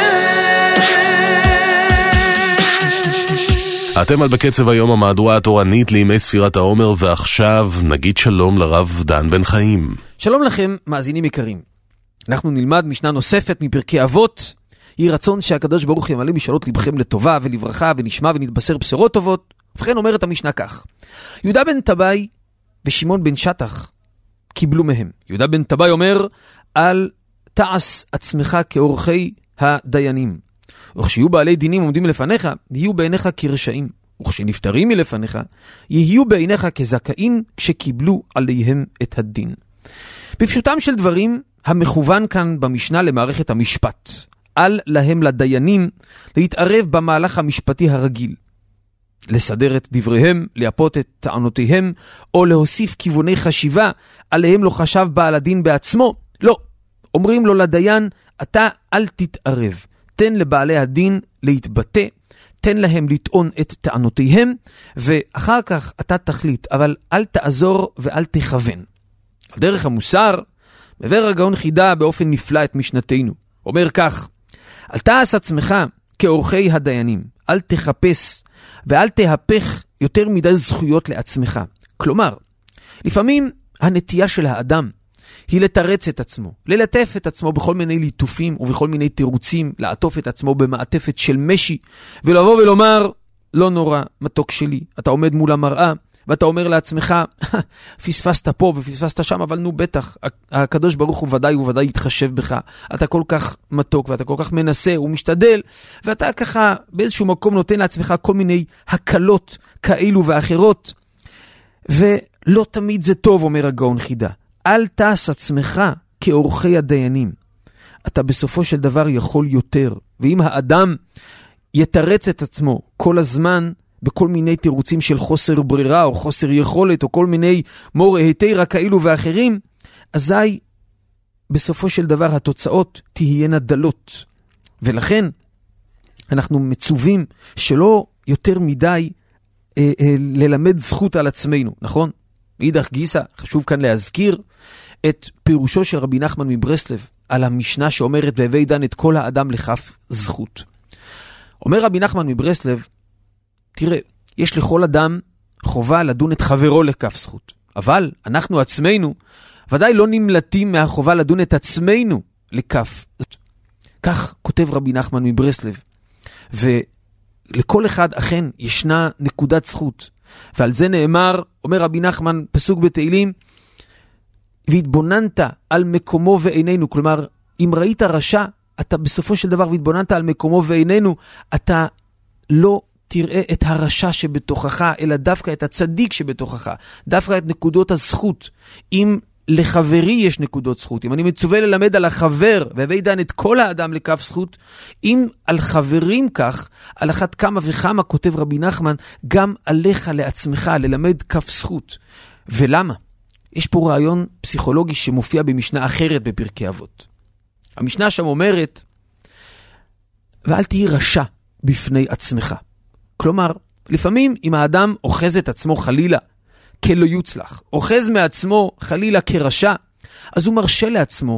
אתם על בקצב היום, המהדורה התורנית לימי ספירת העומר, ועכשיו נגיד שלום לרב דן בן חיים. שלום לכם, מאזינים יקרים. אנחנו נלמד משנה נוספת מפרקי אבות. יהי רצון שהקדוש ברוך ימלא משאלות לבכם לטובה ולברכה, ונשמע ונתבשר בשורות טובות. ובכן אומרת המשנה כך: יהודה בן טבעי ושמעון בן שטח קיבלו מהם. יהודה בן טבעי אומר: אל תעש עצמך כאורחי הדיינים, וכשיהיו בעלי דינים עומדים לפניך, יהיו בעיניך כרשעים, וכשנפטרים מלפניך, יהיו בעיניך כזכאים כשקיבלו עליהם את הדין. בפשוטם של דברים, המכוון כאן במשנה למערכת המשפט. אל להם לדיינים להתערב במהלך המשפטי הרגיל. לסדר את דבריהם, ליפות את טענותיהם, או להוסיף כיווני חשיבה עליהם לא חשב בעל הדין בעצמו. לא. אומרים לו לדיין, אתה אל תתערב. תן לבעלי הדין להתבטא, תן להם לטעון את טענותיהם, ואחר כך אתה תחליט, אבל אל תעזור ואל תכוון. על דרך המוסר, מבאר הגאון חידה באופן נפלא את משנתנו. אומר כך: אל תעש עצמך כאורחי הדיינים, אל תחפש ואל תהפך יותר מדי זכויות לעצמך. כלומר, לפעמים הנטייה של האדם היא לתרץ את עצמו, ללטף את עצמו בכל מיני ליטופים ובכל מיני תירוצים, לעטוף את עצמו במעטפת של משי, ולבוא ולומר, לא נורא, מתוק שלי, אתה עומד מול המראה, ואתה אומר לעצמך, פספסת פה ופספסת שם, אבל נו בטח, הקדוש ברוך הוא ודאי יתחשב בך, אתה כל כך מתוק ואתה כל כך מנסה ומשתדל, ואתה ככה באיזשהו מקום נותן לעצמך כל מיני הקלות כאלו ואחרות, ולא תמיד זה טוב, אומר הגאון חידה. אל תעש עצמך כאורחי הדיינים. אתה בסופו של דבר יכול יותר, ואם האדם יתרץ את עצמו כל הזמן בכל מיני תירוצים של חוסר ברירה או חוסר יכולת או כל מיני מור היתרה כאלו ואחרים, אזי בסופו של דבר התוצאות תהיינה דלות. ולכן אנחנו מצווים שלא יותר מדי ללמד זכות על עצמנו, נכון? מאידך גיסא, חשוב כאן להזכיר את פירושו של רבי נחמן מברסלב על המשנה שאומרת והווי דן את כל האדם לכף זכות. אומר רבי נחמן מברסלב, תראה, יש לכל אדם חובה לדון את חברו לכף זכות, אבל אנחנו עצמנו ודאי לא נמלטים מהחובה לדון את עצמנו לכף זכות. כך כותב רבי נחמן מברסלב, ולכל אחד אכן ישנה נקודת זכות, ועל זה נאמר, אומר רבי נחמן, פסוק בתהילים, והתבוננת על מקומו ועינינו, כלומר, אם ראית רשע, אתה בסופו של דבר, והתבוננת על מקומו ועינינו, אתה לא תראה את הרשע שבתוכך, אלא דווקא את הצדיק שבתוכך, דווקא את נקודות הזכות. אם לחברי יש נקודות זכות, אם אני מצווה ללמד על החבר, והווי דן את כל האדם לכף זכות, אם על חברים כך, על אחת כמה וכמה כותב רבי נחמן, גם עליך לעצמך ללמד כף זכות. ולמה? יש פה רעיון פסיכולוגי שמופיע במשנה אחרת בפרקי אבות. המשנה שם אומרת, ואל תהי רשע בפני עצמך. כלומר, לפעמים אם האדם אוחז את עצמו חלילה כלא יוצלח, אוחז מעצמו חלילה כרשע, אז הוא מרשה לעצמו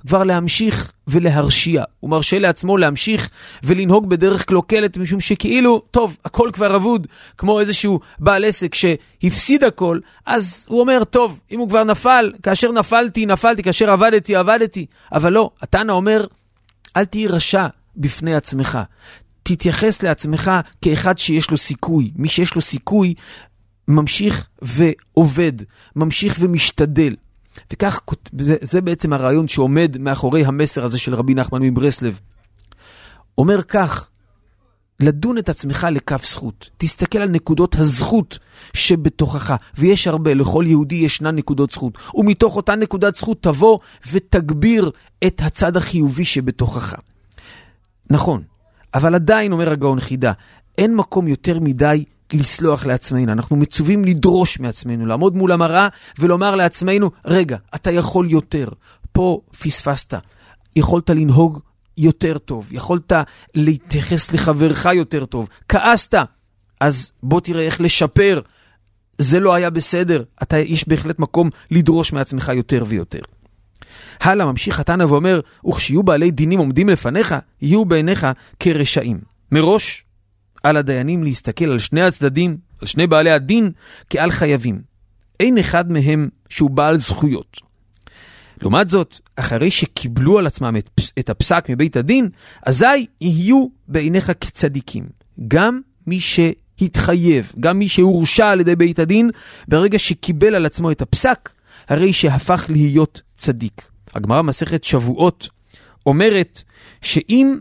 כבר להמשיך ולהרשיע. הוא מרשה לעצמו להמשיך ולנהוג בדרך קלוקלת, משום שכאילו, טוב, הכל כבר אבוד, כמו איזשהו בעל עסק שהפסיד הכל, אז הוא אומר, טוב, אם הוא כבר נפל, כאשר נפלתי, כאשר עבדתי. אבל לא, התנא אומר, אל תהי רשע בפני עצמך. תתייחס לעצמך כאחד שיש לו סיכוי. מי שיש לו סיכוי ממשיך ועובד, ממשיך ומשתדל. וכך, זה בעצם הרעיון שעומד מאחורי המסר הזה של רבי נחמן מברסלב. אומר כך, לדון את עצמך לכף זכות. תסתכל על נקודות הזכות שבתוכך, ויש הרבה, לכל יהודי ישנה נקודות זכות. ומתוך אותה נקודת זכות תבוא ותגביר את הצד החיובי שבתוכך. נכון, אבל עדיין אומר הגאון חידה, אין מקום יותר מדי לסלוח לעצמנו. אנחנו מצווים לדרוש מעצמנו, לעמוד מול המראה ולומר לעצמנו, רגע, אתה יכול יותר. פה פספסת. יכולת לנהוג יותר טוב. יכולת להתייחס לחברך יותר טוב. כעסת. אז בוא תראה איך לשפר. זה לא היה בסדר. יש בהחלט מקום לדרוש מעצמך יותר ויותר. הלאה ממשיך התנא ואומר, וכשיהיו בעלי דינים עומדים לפניך, יהיו בעיניך כרשעים. מראש, על הדיינים להסתכל על שני הצדדים, על שני בעלי הדין, כעל חייבים. אין אחד מהם שהוא בעל זכויות. לעומת זאת, אחרי שקיבלו על עצמם את הפסק מבית הדין, אזי יהיו בעיניך כצדיקים. גם מי שהתחייב, גם מי שהורשע על ידי בית הדין, ברגע שקיבל על עצמו את הפסק, הרי שהפך להיות צדיק. הגמרא מסכת שבועות אומרת שאם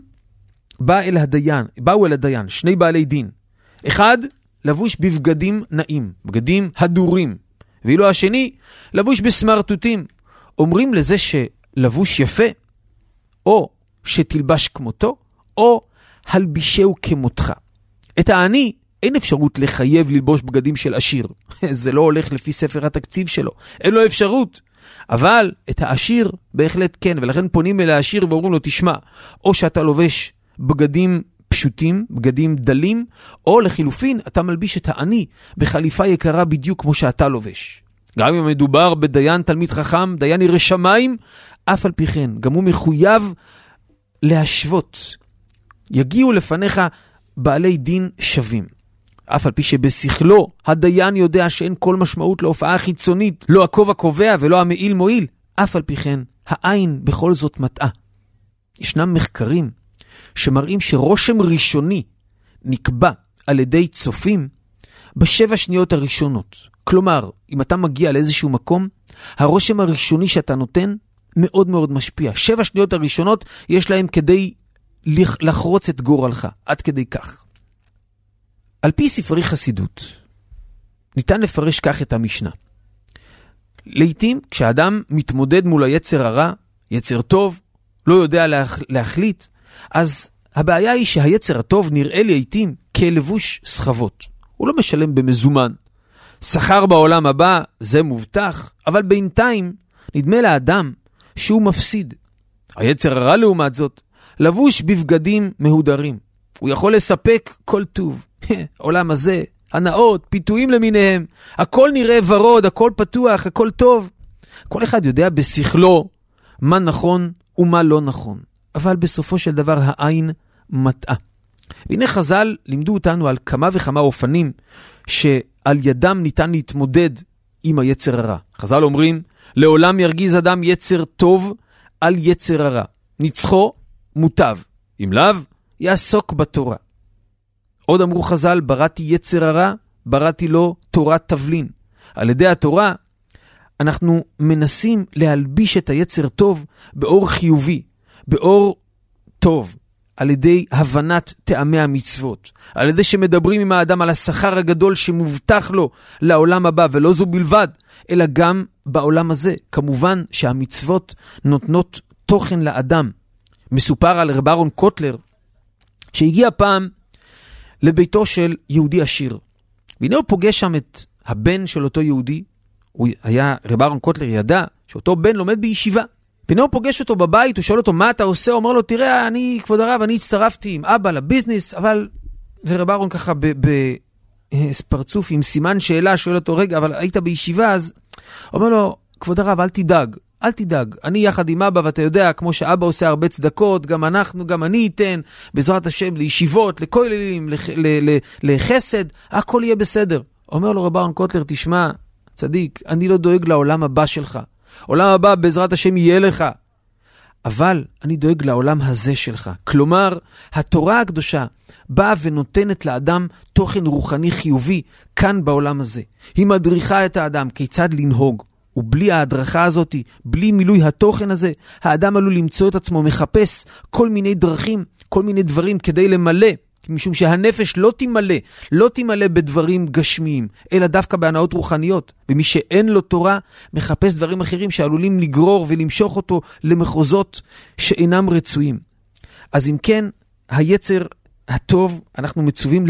באו אל הדיין שני בעלי דין, אחד לבוש בבגדים נעים, בגדים הדורים, ואילו השני לבוש בסמרטוטים, אומרים לזה שלבוש יפה, או שתלבש כמותו, או הלבישהו כמותך. את העני אין אפשרות לחייב ללבוש בגדים של עשיר. זה לא הולך לפי ספר התקציב שלו. אין לו אפשרות. אבל את העשיר בהחלט כן, ולכן פונים אל העשיר ואומרים לו, תשמע, או שאתה לובש בגדים פשוטים, בגדים דלים, או לחילופין, אתה מלביש את העני בחליפה יקרה בדיוק כמו שאתה לובש. גם אם מדובר בדיין תלמיד חכם, דיין ירא שמיים, אף על פי כן, גם הוא מחויב להשוות. יגיעו לפניך בעלי דין שווים. אף על פי שבשכלו הדיין יודע שאין כל משמעות להופעה חיצונית, לא הכובע קובע ולא המעיל מועיל, אף על פי כן העין בכל זאת מטעה. ישנם מחקרים שמראים שרושם ראשוני נקבע על ידי צופים בשבע שניות הראשונות. כלומר, אם אתה מגיע לאיזשהו מקום, הרושם הראשוני שאתה נותן מאוד מאוד משפיע. 7 שניות הראשונות יש להם כדי לחרוץ את גורלך, עד כדי כך. על פי ספרי חסידות, ניתן לפרש כך את המשנה. לעתים, כשאדם מתמודד מול היצר הרע, יצר טוב, לא יודע להחליט, אז הבעיה היא שהיצר הטוב נראה לעתים כלבוש סחבות. הוא לא משלם במזומן. שכר בעולם הבא זה מובטח, אבל בינתיים נדמה לאדם שהוא מפסיד. היצר הרע לעומת זאת, לבוש בבגדים מהודרים. הוא יכול לספק כל טוב. עולם הזה, הנאות, פיתויים למיניהם, הכל נראה ורוד, הכל פתוח, הכל טוב. כל אחד יודע בשכלו מה נכון ומה לא נכון. אבל בסופו של דבר העין מטעה. והנה חז"ל לימדו אותנו על כמה וכמה אופנים שעל ידם ניתן להתמודד עם היצר הרע. חז"ל אומרים, לעולם ירגיז אדם יצר טוב על יצר הרע. ניצחו מוטב, אם לאו יעסוק בתורה. עוד אמרו חז"ל, בראתי יצר הרע, בראתי לו תורת תבלין. על ידי התורה אנחנו מנסים להלביש את היצר טוב באור חיובי, באור טוב, על ידי הבנת טעמי המצוות, על ידי שמדברים עם האדם על השכר הגדול שמובטח לו לעולם הבא, ולא זו בלבד, אלא גם בעולם הזה. כמובן שהמצוות נותנות תוכן לאדם. מסופר על רב אהרון קוטלר, שהגיע פעם לביתו של יהודי עשיר. והנה הוא פוגש שם את הבן של אותו יהודי. רב אהרון קוטלר ידע שאותו בן לומד בישיבה. והנה הוא פוגש אותו בבית, הוא שואל אותו מה אתה עושה? הוא אומר לו, תראה, כבוד הרב, אני הצטרפתי עם אבא לביזנס, אבל... ורב אהרון ככה בפרצוף עם סימן שאלה, שואל אותו, רגע, אבל היית בישיבה, אז... אומר לו, כבוד הרב, אל תדאג, אל תדאג. אני יחד עם אבא, ואתה יודע, כמו שאבא עושה הרבה צדקות, גם אנחנו, גם אני אתן, בעזרת השם, לישיבות, לכוללים, לחסד, הכל יהיה בסדר. אומר לו רב אהרון קוטלר, תשמע, צדיק, אני לא דואג לעולם הבא שלך. עולם הבא בעזרת השם יהיה לך. אבל אני דואג לעולם הזה שלך. כלומר, התורה הקדושה באה ונותנת לאדם תוכן רוחני חיובי כאן בעולם הזה. היא מדריכה את האדם כיצד לנהוג. ובלי ההדרכה הזאת, בלי מילוי התוכן הזה, האדם עלול למצוא את עצמו מחפש כל מיני דרכים, כל מיני דברים כדי למלא, משום שהנפש לא תמלא בדברים גשמיים, אלא דווקא בהנאות רוחניות. ומי שאין לו תורה, מחפש דברים אחרים שעלולים לגרור ולמשוך אותו למחוזות שאינם רצויים. אז אם כן, היצר הטוב, אנחנו מצווים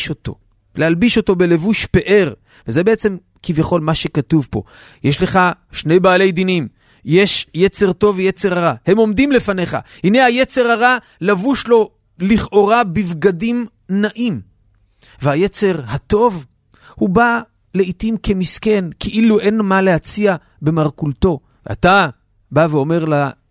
להלביש אותו בלבוש פאר, וזה בעצם כביכול מה שכתוב פה. יש לך שני בעלי דינים, יש יצר טוב ויצר הרע, הם עומדים לפניך. הנה היצר הרע לבוש לו לכאורה בבגדים נעים, והיצר הטוב הוא בא לעתים כמסכן, כאילו אין מה להציע במרכולתו. אתה בא ואומר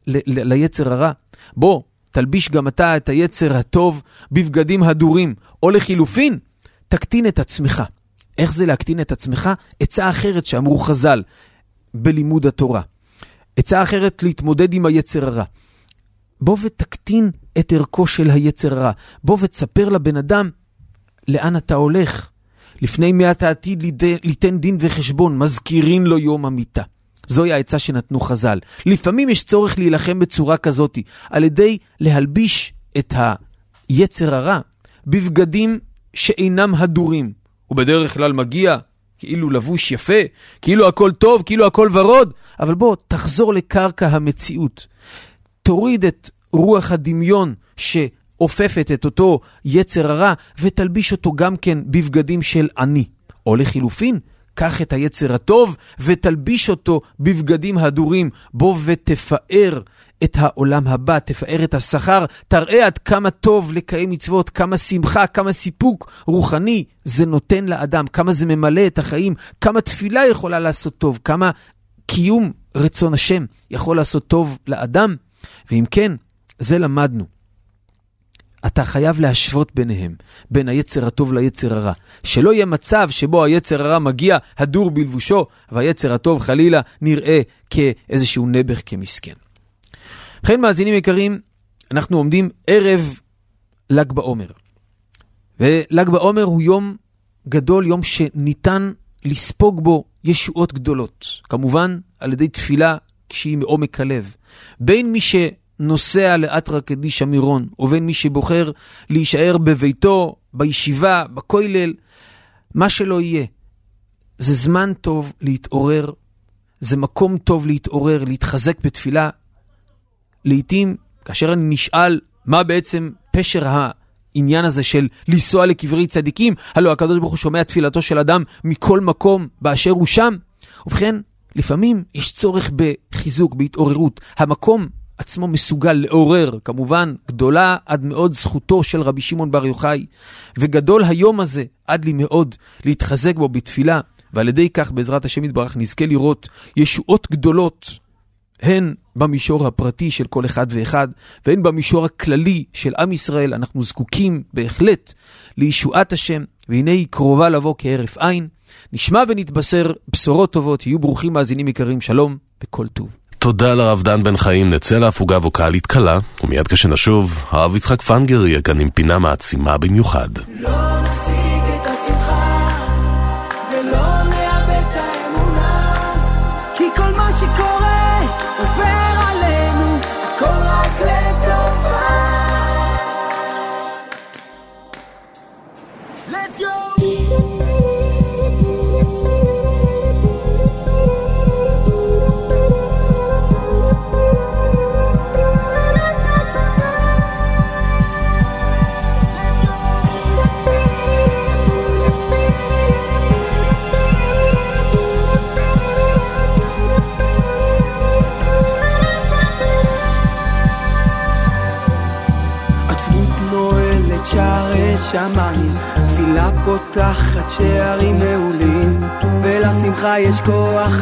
ליצר הרע, בוא תלביש גם אתה את היצר הטוב בבגדים הדורים, או לחילופין תקטין את עצמך. איך זה להקטין את עצמך? עצה אחרת שאמרו חז"ל בלימוד התורה, עצה אחרת להתמודד עם היצר הרע. בוא ותקטין את ערכו של היצר הרע. בוא ותספר לבן אדם לאן אתה הולך. לפני מי אתה עתיד ליתן דין וחשבון, מזכירין לו יום המיטה. זוהי העצה שנתנו חז"ל. לפעמים יש צורך להילחם בצורה כזאת, על ידי להלביש את היצר הרע בבגדים שאינם הדורים. ובדרך כלל מגיע כאילו לבוש יפה, כאילו הכל טוב, כאילו הכל ורוד, אבל בוא תחזור לקרקע המציאות. תוריד את רוח הדמיון שאופפת את אותו יצר הרע, ותלביש אותו גם כן בבגדים של עני. או לחילופין, קח את היצר הטוב ותלביש אותו בבגדים הדורים. בוא ותפאר את העולם הבא, תפאר את השכר, תראה עד כמה טוב לקיים מצוות, כמה שמחה, כמה סיפוק רוחני זה נותן לאדם, כמה זה ממלא את החיים, כמה תפילה יכולה לעשות טוב, כמה קיום רצון השם יכול לעשות טוב לאדם. ואם כן, זה למדנו. אתה חייב להשוות ביניהם, בין היצר הטוב ליצר הרע. שלא יהיה מצב שבו היצר הרע מגיע הדור בלבושו, והיצר הטוב חלילה נראה כאיזשהו נבח כמסכן. לכן מאזינים יקרים, אנחנו עומדים ערב ל"ג בעומר. ול"ג בעומר הוא יום גדול, יום שניתן לספוג בו ישועות גדולות. כמובן על ידי תפילה כשהיא מעומק הלב. בין מי שנוסע לאתרא קדישא מירון, ובין מי שבוחר להישאר בביתו, בישיבה, בכולל, מה שלא יהיה. זה זמן טוב להתעורר, זה מקום טוב להתעורר, להתחזק בתפילה. לעתים, כאשר אני נשאל מה בעצם פשר העניין הזה של לנסוע לקברי צדיקים, הלא הקדוש ברוך הוא שומע תפילתו של אדם מכל מקום באשר הוא שם. ובכן, לפעמים יש צורך בחיזוק, בהתעוררות. המקום עצמו מסוגל לעורר, כמובן גדולה עד מאוד זכותו של רבי שמעון בר יוחאי, וגדול היום הזה עד לי מאוד להתחזק בו בתפילה, ועל ידי כך בעזרת השם יתברך נזכה לראות ישועות גדולות, הן במישור הפרטי של כל אחד ואחד, והן במישור הכללי של עם ישראל. אנחנו זקוקים בהחלט לישועת השם, והנה היא קרובה לבוא כהרף עין. נשמע ונתבשר בשורות טובות. יהיו ברוכים מאזינים יקרים, שלום וכל טוב. תודה לרב דן בן חיים. נצא להפוגה ווקאלית קלה, ומיד כשנשוב, הרב יצחק פנגר יהיה כאן עם פינה מעצימה במיוחד. לא נפסיק את השמחה ולא נאבד את האמונה, כי כל מה שקורה עובר עלינו, הכל רק לטובה. Let's go! שערי שמיים, תפילה פותחת שערים מעולים, ולשמחה יש כוח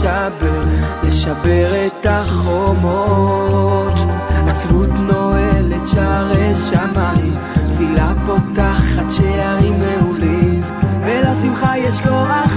לשבר את החומות. עצבות נועלת שערי שמיים, תפילה פותחת שערים מעולים, ולשמחה יש כוח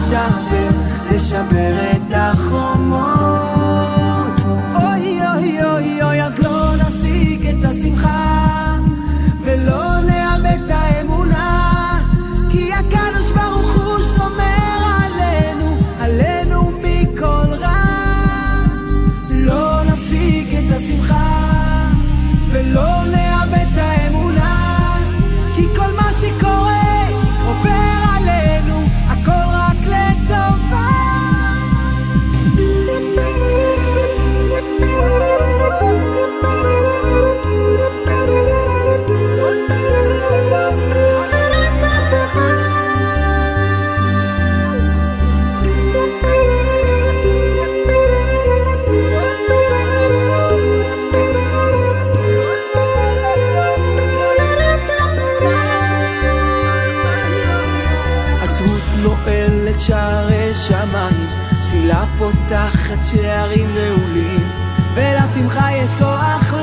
לשבר את החומות. אוי אוי אוי אוי, אז לא נפסיק את השמחה ולא נאבד את האמונה, כי הקדוש ברוך הוא שומר עלינו מכל רע. לא נפסיק את השמחה ולא נאבד את האמונה, כי כל מה שקורה עובר עלינו, הכל רק לטובה. שערי שמיים, תפילה פותחת שערים נעולים, ולשמחה יש כוח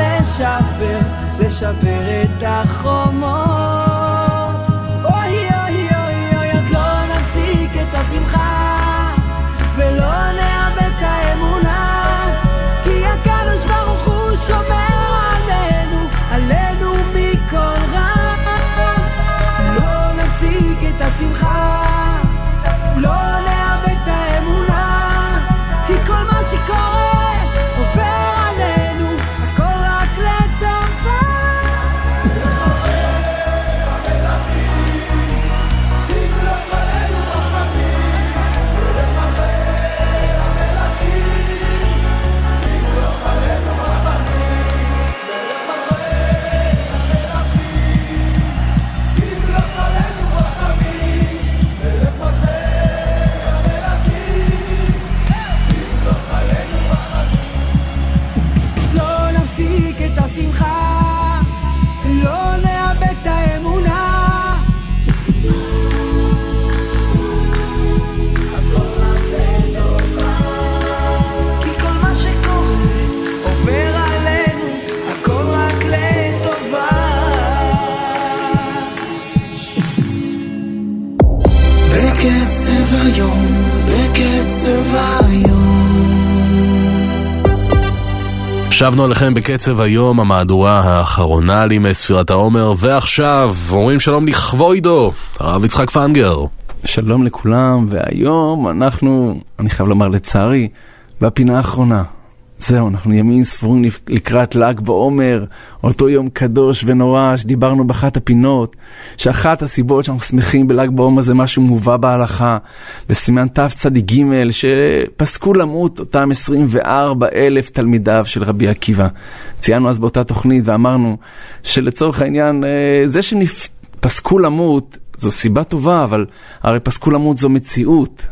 לשבר את החומות. אוי אוי אוי אוי, אז לא נפסיק את השמחה ולא נאבד את האמונה, כי הקדוש ברוך הוא שומר עלינו מכל רע. לא נפסיק את השמחה, לא נאבד את האמונה, כי כל מה שקורה עובר עלינו, הכל רק לטובה. תמלוך עלינו רחמים, מלך מלכי המלכים. תמלוך עלינו רחמים, מלך מלכי המלכים. תמלוך עלינו רחמים, מלך מלכי. את השמחה, לא נאבד את האמונה, הכל רק לטובה, כי כל מה שקורה עובר עלינו, הכל רק לטובה. בקצב היום, בקצב היום, שבנו עליכם בקצב היום, המהדורה האחרונה לימי ספירת העומר, ועכשיו אומרים שלום לכבודו, הרב יצחק פנגר. שלום לכולם, והיום אני חייב לומר לצערי, בפינה האחרונה. זהו, אנחנו ימים ספורים לקראת ל"ג בעומר, אותו יום קדוש ונורא שדיברנו באחת הפינות, שאחת הסיבות שאנחנו שמחים בל"ג בעומר זה משהו מובא בהלכה, בסימן תצ"ג, שפסקו למות אותם 24,000 תלמידיו של רבי עקיבא. ציינו אז באותה תוכנית ואמרנו שלצורך העניין, זה שפסקו למות זו סיבה טובה, אבל הרי פסקו למות זו מציאות,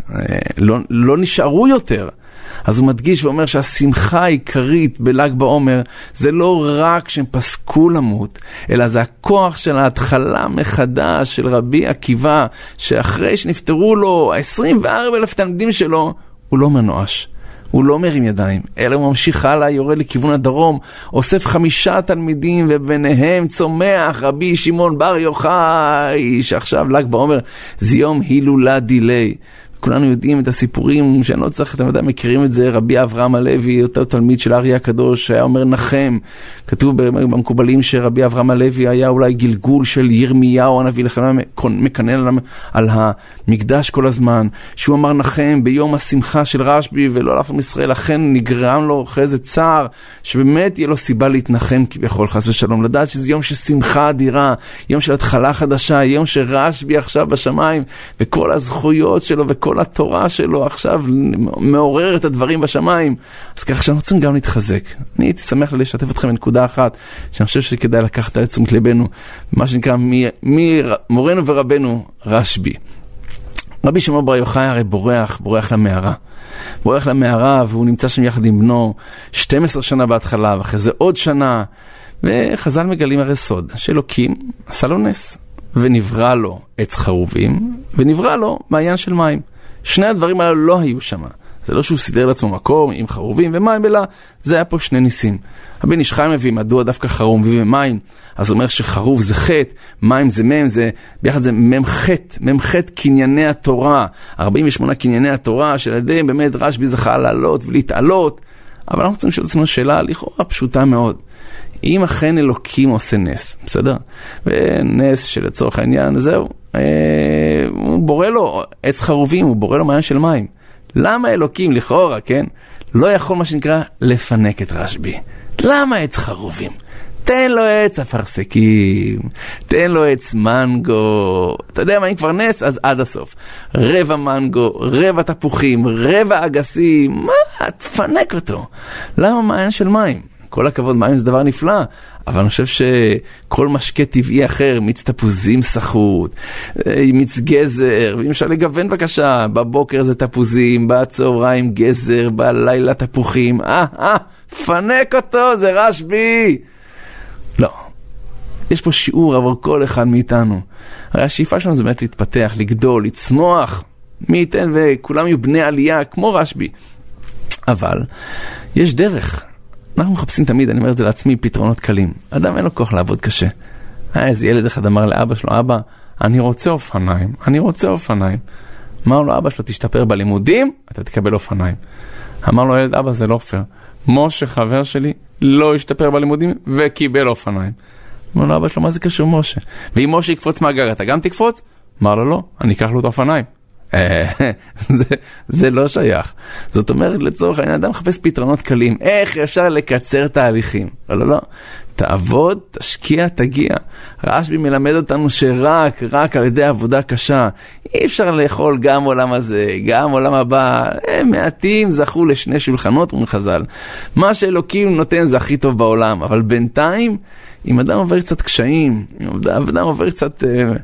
לא נשארו יותר. אז הוא מדגיש ואומר שהשמחה העיקרית בל"ג בעומר זה לא רק שהם פסקו למות, אלא זה הכוח של ההתחלה מחדש של רבי עקיבא, שאחרי שנפטרו לו 24,000 תלמידים שלו, הוא לא מנואש. הוא לא מרים ידיים, אלא הוא ממשיך הלאה, יורד לכיוון הדרום, אוסף 5 תלמידים, וביניהם צומח רבי שמעון בר יוחאי, שעכשיו ל"ג בעומר זה יום הילולה דילי. כולנו יודעים את הסיפורים שאני לא צריך, אתם יודעים, מכירים את זה, רבי אברהם הלוי, אותו תלמיד של האריה הקדוש, היה אומר נחם. כתוב במקובלים שרבי אברהם הלוי היה אולי גלגול של ירמיהו הנביא, לכן מקנן על המקדש כל הזמן, שהוא אמר נחם ביום השמחה של רשב"י ולא על אף עם ישראל, לכן נגרם לו אחרי זה צער, שבאמת יהיה לו סיבה להתנחם כביכול, חס ושלום, לדעת שזה יום של שמחה אדירה, יום של התחלה חדשה, יום שרשב"י עכשיו בשמיים, וכל הזכויות שלו וכל התורה שלו עכשיו מעורר את הדברים בשמיים. אז ככה שאנחנו רוצים גם להתחזק. אני הייתי שמח לשתף אתכם בנקודה אחת, שאני חושב שכדאי לקחת על תשומת ליבנו, מה שנקרא מורנו ורבנו רשב"י. רבי שמעון בר יוחאי הרי בורח למערה. בורח למערה, והוא נמצא שם יחד עם בנו 12 שנה בהתחלה, ואחרי זה עוד שנה, וחז"ל מגלים הרי סוד, שאלוקים עשה לו נס. ונברא לו עץ חרובים, ונברא לו מעיין של מים. שני הדברים האלה לא היו שם. זה לא שהוא סידר לעצמו מקום עם חרובים ומים, אלא זה היה פה שני ניסים. הבן איש חי מביא, מדוע דווקא חרובים ומים? אז הוא אומר שחרוב זה חטא, מים זה מם, זה, ביחד זה ממחט קנייני התורה, 48 קנייני התורה, שלעדיהם באמת רשב"י זכה לעלות ולהתעלות, אבל אנחנו צריכים לשאול את עצמנו שאלה לכאורה פשוטה מאוד. אם אכן אלוקים עושה נס, בסדר? ונס שלצורך העניין, זהו, הוא בורא לו עץ חרובים, הוא בורא לו מעיין של מים. למה אלוקים לכאורה, כן? לא יכול מה שנקרא לפנק את רשב"י. למה עץ חרובים? תן לו עץ אפרסקים, תן לו עץ מנגו. אתה יודע מה, אם כבר נס, אז עד הסוף. רבע מנגו, רבע תפוחים, רבע אגסים, מה? תפנק אותו. למה מעיין של מים? כל הכבוד, מים זה דבר נפלא, אבל אני חושב שכל משקה טבעי אחר, מיץ תפוזים סחוט, מיץ גזר, ואם אפשר לגוון בבקשה, בבוקר זה תפוזים, בצהריים גזר, בלילה תפוחים, פנק אותו, זה רשב"י. לא, יש פה שיעור עבור כל אחד מאיתנו. הרי השאיפה שלנו זה באמת להתפתח, לגדול, לצמוח, מי ייתן וכולם יהיו בני עלייה כמו רשב"י. אבל יש דרך. אנחנו מחפשים תמיד, אני אומר את זה לעצמי, פתרונות קלים. אדם אין לו כוח לעבוד קשה. איזה ילד אחד אמר לאבא שלו, אבא, אני רוצה אופניים, אני רוצה אופניים. אמר לו אבא שלו, תשתפר בלימודים, אתה תקבל אופניים. אמר לו ילד, אבא זה לא פייר. משה חבר שלי לא השתפר בלימודים וקיבל אופניים. אמר לו אבא שלו, מה זה קשור משה? ואם משה יקפוץ מהגג, אתה גם תקפוץ? אמר לו לא, אני אקח לו את האופניים. זה לא שייך. זאת אומרת, לצורך העניין, אדם מחפש פתרונות קלים. איך אפשר לקצר תהליכים? לא. תעבוד, תשקיע, תגיע. רשב"י מלמד אותנו שרק על ידי עבודה קשה. אי אפשר לאכול גם עולם הזה, גם עולם הבא. מעטים זכו לשני שולחנות ומחז"ל. מה שאלוקים נותן זה הכי טוב בעולם. אבל בינתיים, אם אדם עובר קצת קשיים, אם אדם עובר קצת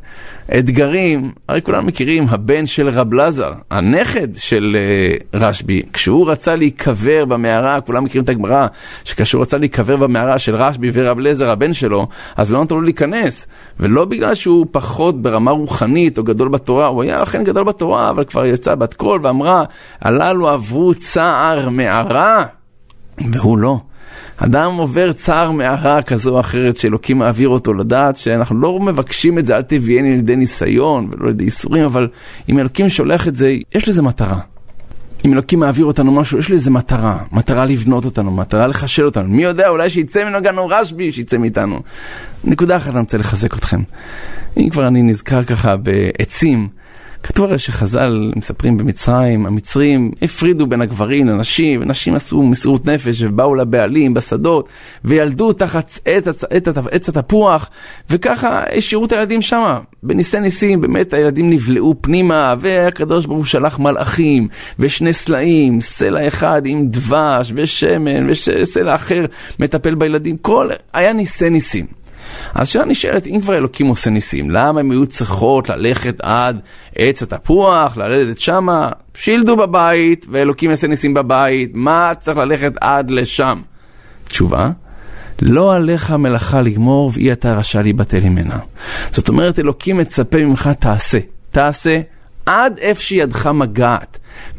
אתגרים, הרי כולם מכירים, הבן של רב לזר, הנכד של רשב"י, כשהוא רצה להיקבר במערה, כולם מכירים את הגמרא, שכשהוא רצה להיקבר במערה של רשב"י ורב לזר, הבן שלו, אז לא נתנו לו להיכנס, ולא בגלל שהוא פחות ברמה רוחנית או גדול בתורה, הוא היה אכן גדול בתורה, אבל כבר יצא בת קול ואמרה, הללו עברו צער מערה, והוא לא. אדם עובר צער מערה כזו או אחרת שאלוקים מעביר אותו לדעת שאנחנו לא מבקשים את זה, אל תביאני לידי ניסיון ולא לידי איסורים, אבל אם אלוקים שולח את זה, יש לזה מטרה. אם אלוקים מעביר אותנו משהו, יש לזה מטרה לבנות אותנו, מטרה לחשל אותנו. מי יודע, אולי שיצא ממנו גם רשב"י, שיצא מאיתנו. נקודה אחת אני רוצה לחזק אתכם. אם כבר אני נזכר ככה בעצים, כתוב הרי שחז"ל מספרים במצרים, המצרים הפרידו בין הגברים לנשים, ונשים עשו מסירות נפש ובאו לבעלים בשדות, וילדו תחת עץ התפוח, וככה השאירו את הילדים שם. בניסי ניסים באמת הילדים נבלעו פנימה, והקדוש ברוך הוא שלח מלאכים, ושני סלעים, סלע אחד עם דבש ושמן, וסלע אחר מטפל בילדים, היה ניסי ניסים. אז שאלה נשאלת, אם כבר אלוקים עושה ניסים, למה הם היו צריכות ללכת עד עץ התפוח, ללדת שמה? שילדו בבית, ואלוקים יעשה ניסים בבית, מה צריך ללכת עד לשם? תשובה, לא עליך מלאכה לגמור, ואי אתה רשע להיבטל ממנה. זאת אומרת, אלוקים מצפה ממך, תעשה, עד איפה שידך מגעת.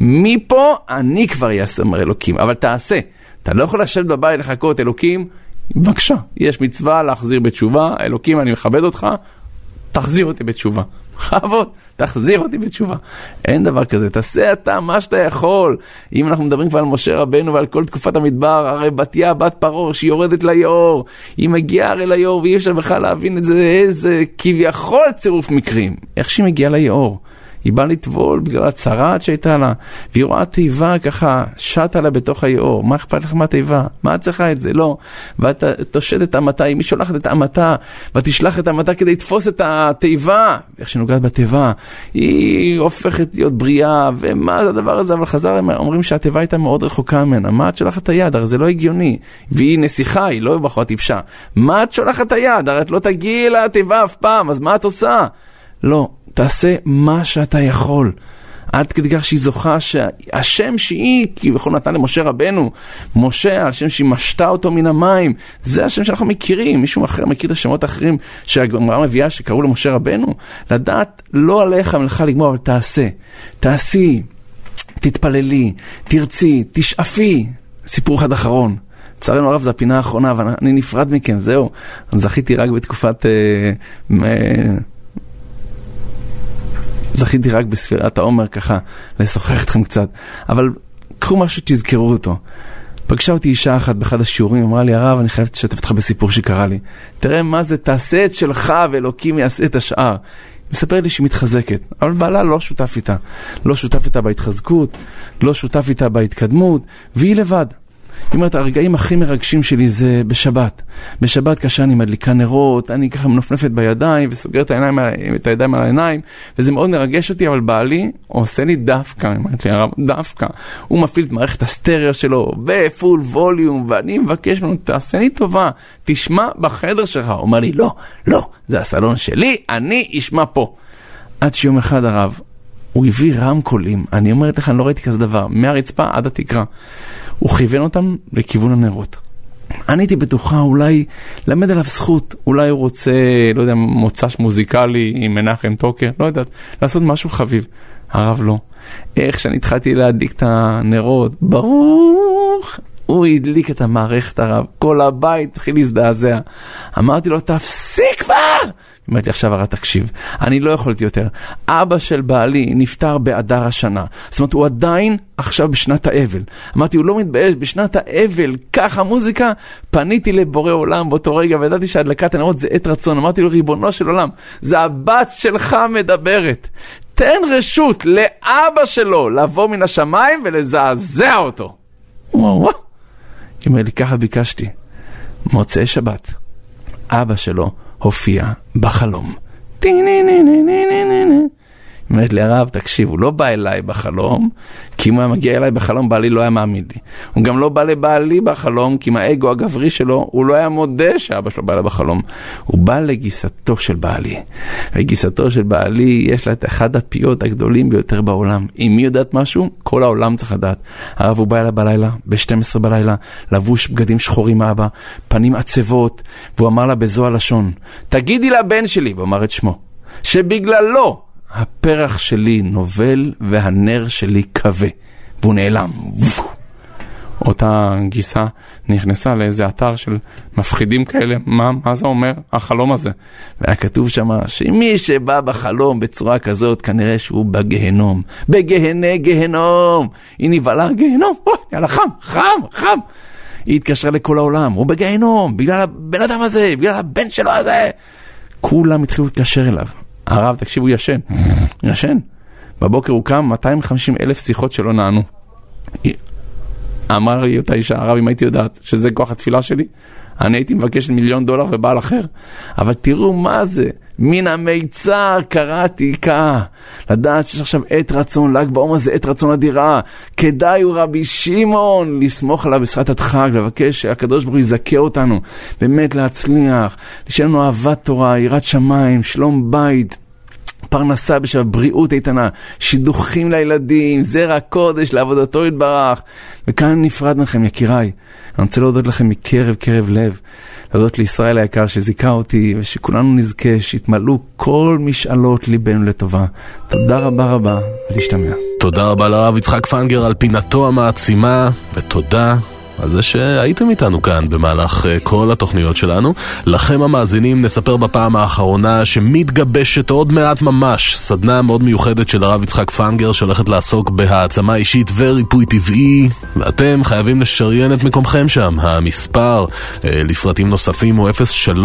מפה אני כבר יעשה, אומר אלוקים, אבל תעשה. אתה לא יכול לשבת בבית לחכות, אלוקים, בבקשה, יש מצווה להחזיר בתשובה, אלוקים אני מכבד אותך, תחזיר אותי בתשובה. חבוד, תחזיר אותי בתשובה. אין דבר כזה, תעשה אתה מה שאתה יכול. אם אנחנו מדברים כבר על משה רבנו ועל כל תקופת המדבר, הרי בתיה בת פרעה שהיא יורדת ליאור, היא מגיעה הרי ליאור ואי אפשר בכלל להבין את זה, איזה כביכול צירוף מקרים. איך שהיא מגיעה ליאור? היא באה לטבול בגלל הצרת שהייתה לה, והיא רואה תיבה ככה, שטה לה בתוך היאור. מה אכפת לך מהתיבה? מה את צריכה את זה? לא. ואתה תושד את המתה, היא שולחת את המתה, ותשלח את המתה כדי לתפוס את התיבה. איך שנוגעת בתיבה, היא הופכת להיות בריאה, ומה זה הדבר הזה? אבל חז"ל אומרים שהתיבה הייתה מאוד רחוקה ממנה. מה את שולחת את היד? הרי זה לא הגיוני. והיא נסיכה, היא לא בחורה טיפשה. מה את שולחת את היד? הרי את לא תגיעי לתיבה אף פעם, אז מה את עושה? לא. תעשה מה שאתה יכול. עד כדי כך שהיא זוכה שהשם שהיא כביכול נתן למשה רבנו, משה, השם שהיא משתה אותו מן המים, זה השם שאנחנו מכירים. מישהו אחר מכיר את השמות האחרים שהגמרא מביאה שקראו למשה רבנו? לדעת לא עליך המלאכה לגמור, אבל תעשה, תעשי, תתפללי, תרצי, תשאפי. סיפור אחד אחרון, צערנו הרב, זה הפינה האחרונה, ואני נפרד מכם, זהו. זכיתי רק בתקופת זכיתי רק בספירת העומר ככה לשוחח אתכם קצת, אבל קחו משהו שתזכרו אותו. פגשה אותי אישה אחת באחד השיעורים, אמרה לי, הרב, אני חייבת לשתף אותך בסיפור שקרה לי. תראה מה זה, תעשה את שלך ואלוקים יעשה את השאר. היא מספרת לי שהיא מתחזקת, אבל בעלה לא שותף איתה. לא שותף איתה בהתחזקות, לא שותף איתה בהתקדמות, והיא לבד. היא אומרת, הרגעים הכי מרגשים שלי זה בשבת. בשבת כאשר אני מדליקה נרות, אני ככה מנופנפת בידיים וסוגר את הידיים על העיניים, וזה מאוד מרגש אותי, אבל בעלי עושה לי דווקא, אני אומרת לי, הרב, דווקא. הוא מפעיל את מערכת הסטריאו שלו בפול ווליום, ואני מבקש ממנו, תעשה לי טובה, תשמע בחדר שלך. הוא אומר לי, לא, לא, זה הסלון שלי, אני אשמע פה. עד שיום אחד הרב, הוא הביא רמקולים, אני אומרת לך, אני לא ראיתי כזה דבר, מהרצפה עד התקרה. הוא כיוון אותם לכיוון הנרות. אני הייתי בטוחה, אולי למד עליו זכות, אולי הוא רוצה, לא יודע, מוצש מוזיקלי עם מנחם טוקר, לא יודעת, לעשות משהו חביב. הרב לא. איך שאני התחלתי להדליק את הנרות, ברוך, הוא הדליק את המערכת הרב, כל הבית התחיל להזדעזע. אמרתי לו, תפסיק כבר! אמרתי לי, עכשיו הרב תקשיב, אני לא יכולתי יותר. אבא של בעלי נפטר באדר השנה. זאת אומרת, הוא עדיין עכשיו בשנת האבל. אמרתי, הוא לא מתבייש בשנת האבל, ככה מוזיקה. פניתי לבורא עולם באותו רגע, וידעתי שהדלקת הנרות זה עת רצון. אמרתי לו, ריבונו של עולם, זה הבת שלך מדברת. תן רשות לאבא שלו לבוא מן השמיים ולזעזע אותו. וואו. אמר לי, ככה ביקשתי. מוצאי שבת, אבא שלו הופיע בחלום. אומרת לי, הרב, תקשיב, הוא לא בא אליי בחלום, כי אם הוא היה מגיע אליי בחלום, בעלי לא היה מאמין לי. הוא גם לא בא לבעלי בחלום, כי עם האגו הגברי שלו, הוא לא היה מודה שאבא שלו בא אליי בחלום. הוא בא לגיסתו של בעלי. וגיסתו של בעלי, יש לה את אחד הפיות הגדולים ביותר בעולם. אם מי יודעת משהו, כל העולם צריך לדעת. הרב, הוא בא אליי בלילה, ב-12 בלילה, לבוש בגדים שחורים מאבא, פנים עצבות, והוא אמר לה בזו הלשון, תגידי לבן שלי, והוא אמר את שמו, שבגללו הפרח שלי נובל והנר שלי קווה, והוא נעלם. אותה גיסה נכנסה לאיזה אתר של מפחידים כאלה, מה זה אומר החלום הזה? והיה כתוב שם שמי שבא בחלום בצורה כזאת כנראה שהוא בגהנום, בגהני גהנום, היא נבלה גהנום, יאללה חם. היא התקשרה לכל העולם, הוא בגהנום, בגלל הבן אדם הזה, בגלל הבן שלו הזה. כולם התחילו להתקשר אליו. הרב, תקשיב, הוא ישן. בבוקר הוא קם, 250,000 שיחות שלא נענו. אמר לי אותה אישה, הרב, אם הייתי יודעת שזה כוח התפילה שלי, אני הייתי מבקש $1,000,000 ובעל אחר. אבל תראו מה זה, מן המיצר קראתי לדעת שיש עכשיו עת רצון, ל"ג בעומר זה עת רצון אדירה. כדאי הוא רבי שמעון לסמוך עליו בשעת הדחק, לבקש שהקדוש ברוך הוא יזכה אותנו, באמת להצליח, שיהיה לנו אהבת תורה, יראת שמיים, שלום בית, פרנסה בשביל בריאות איתנה, שידוכים לילדים, זרע קודש לעבודתו יתברך. וכאן נפרד לכם, יקיריי. אני רוצה להודות לכם מקרב לב, להודות לישראל היקר שזיכה אותי, ושכולנו נזכה שיתמלאו כל משאלות ליבנו לטובה. תודה רבה ולהשתמע. תודה רבה לרב יצחק פנגר על פינתו המעצימה, ותודה על זה שהייתם איתנו כאן במהלך כל התוכניות שלנו. לכם המאזינים נספר בפעם האחרונה שמתגבשת עוד מעט ממש סדנה מאוד מיוחדת של הרב יצחק פנגר שהולכת לעסוק בהעצמה אישית וריפוי טבעי, ואתם חייבים לשריין את מקומכם שם. המספר לפרטים נוספים הוא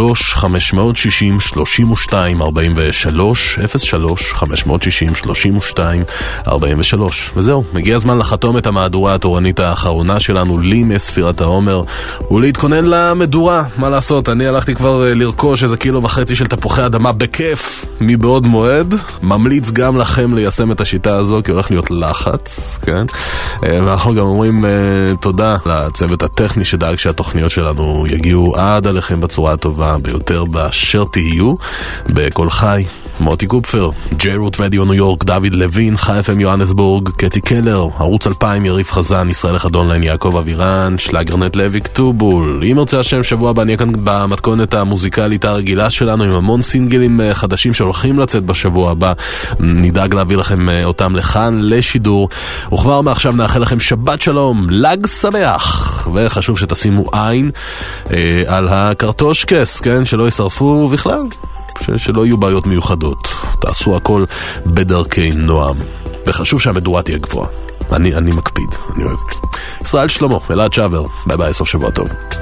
03-560-3243, וזהו, מגיע הזמן לחתום את המהדורה התורנית האחרונה שלנו ספירת העומר ולהתכונן למדורה. מה לעשות, אני הלכתי כבר לרכוש איזה 1.5 קילו של תפוחי אדמה בכיף מבעוד מועד. ממליץ גם לכם ליישם את השיטה הזו, כי הולך להיות לחץ, כן? ואנחנו גם אומרים תודה לצוות הטכני שדאג שהתוכניות שלנו יגיעו עד עליכם בצורה הטובה ביותר באשר תהיו, בכל חי מוטי קופפר, ג'יי רוט רדיו ניו יורק, דוד לוין, חי FM יוהנסבורג, קטי קלר, ערוץ 2000, יריב חזן, ישראל אחד אונליין, יעקב אבירן, שלגרנט לוי כתובול. אם ירצה השם, שבוע הבא נהיה כאן במתכונת המוזיקלית הרגילה שלנו עם המון סינגלים חדשים שהולכים לצאת בשבוע הבא. נדאג להביא לכם אותם לכאן לשידור, וכבר מעכשיו נאחל לכם שבת שלום, לג שמח, וחשוב שתשימו עין על הקרטושקס, כן? שלא ישרפו בכלל, שלא יהיו בעיות מיוחדות. תעשו הכל בדרכי נועם, וחשוב שהמדורה תהיה גבוהה. אני מקפיד, אני אוהב. ישראל שלמה, אלעד שבר, ביי ביי, סוף שבוע טוב.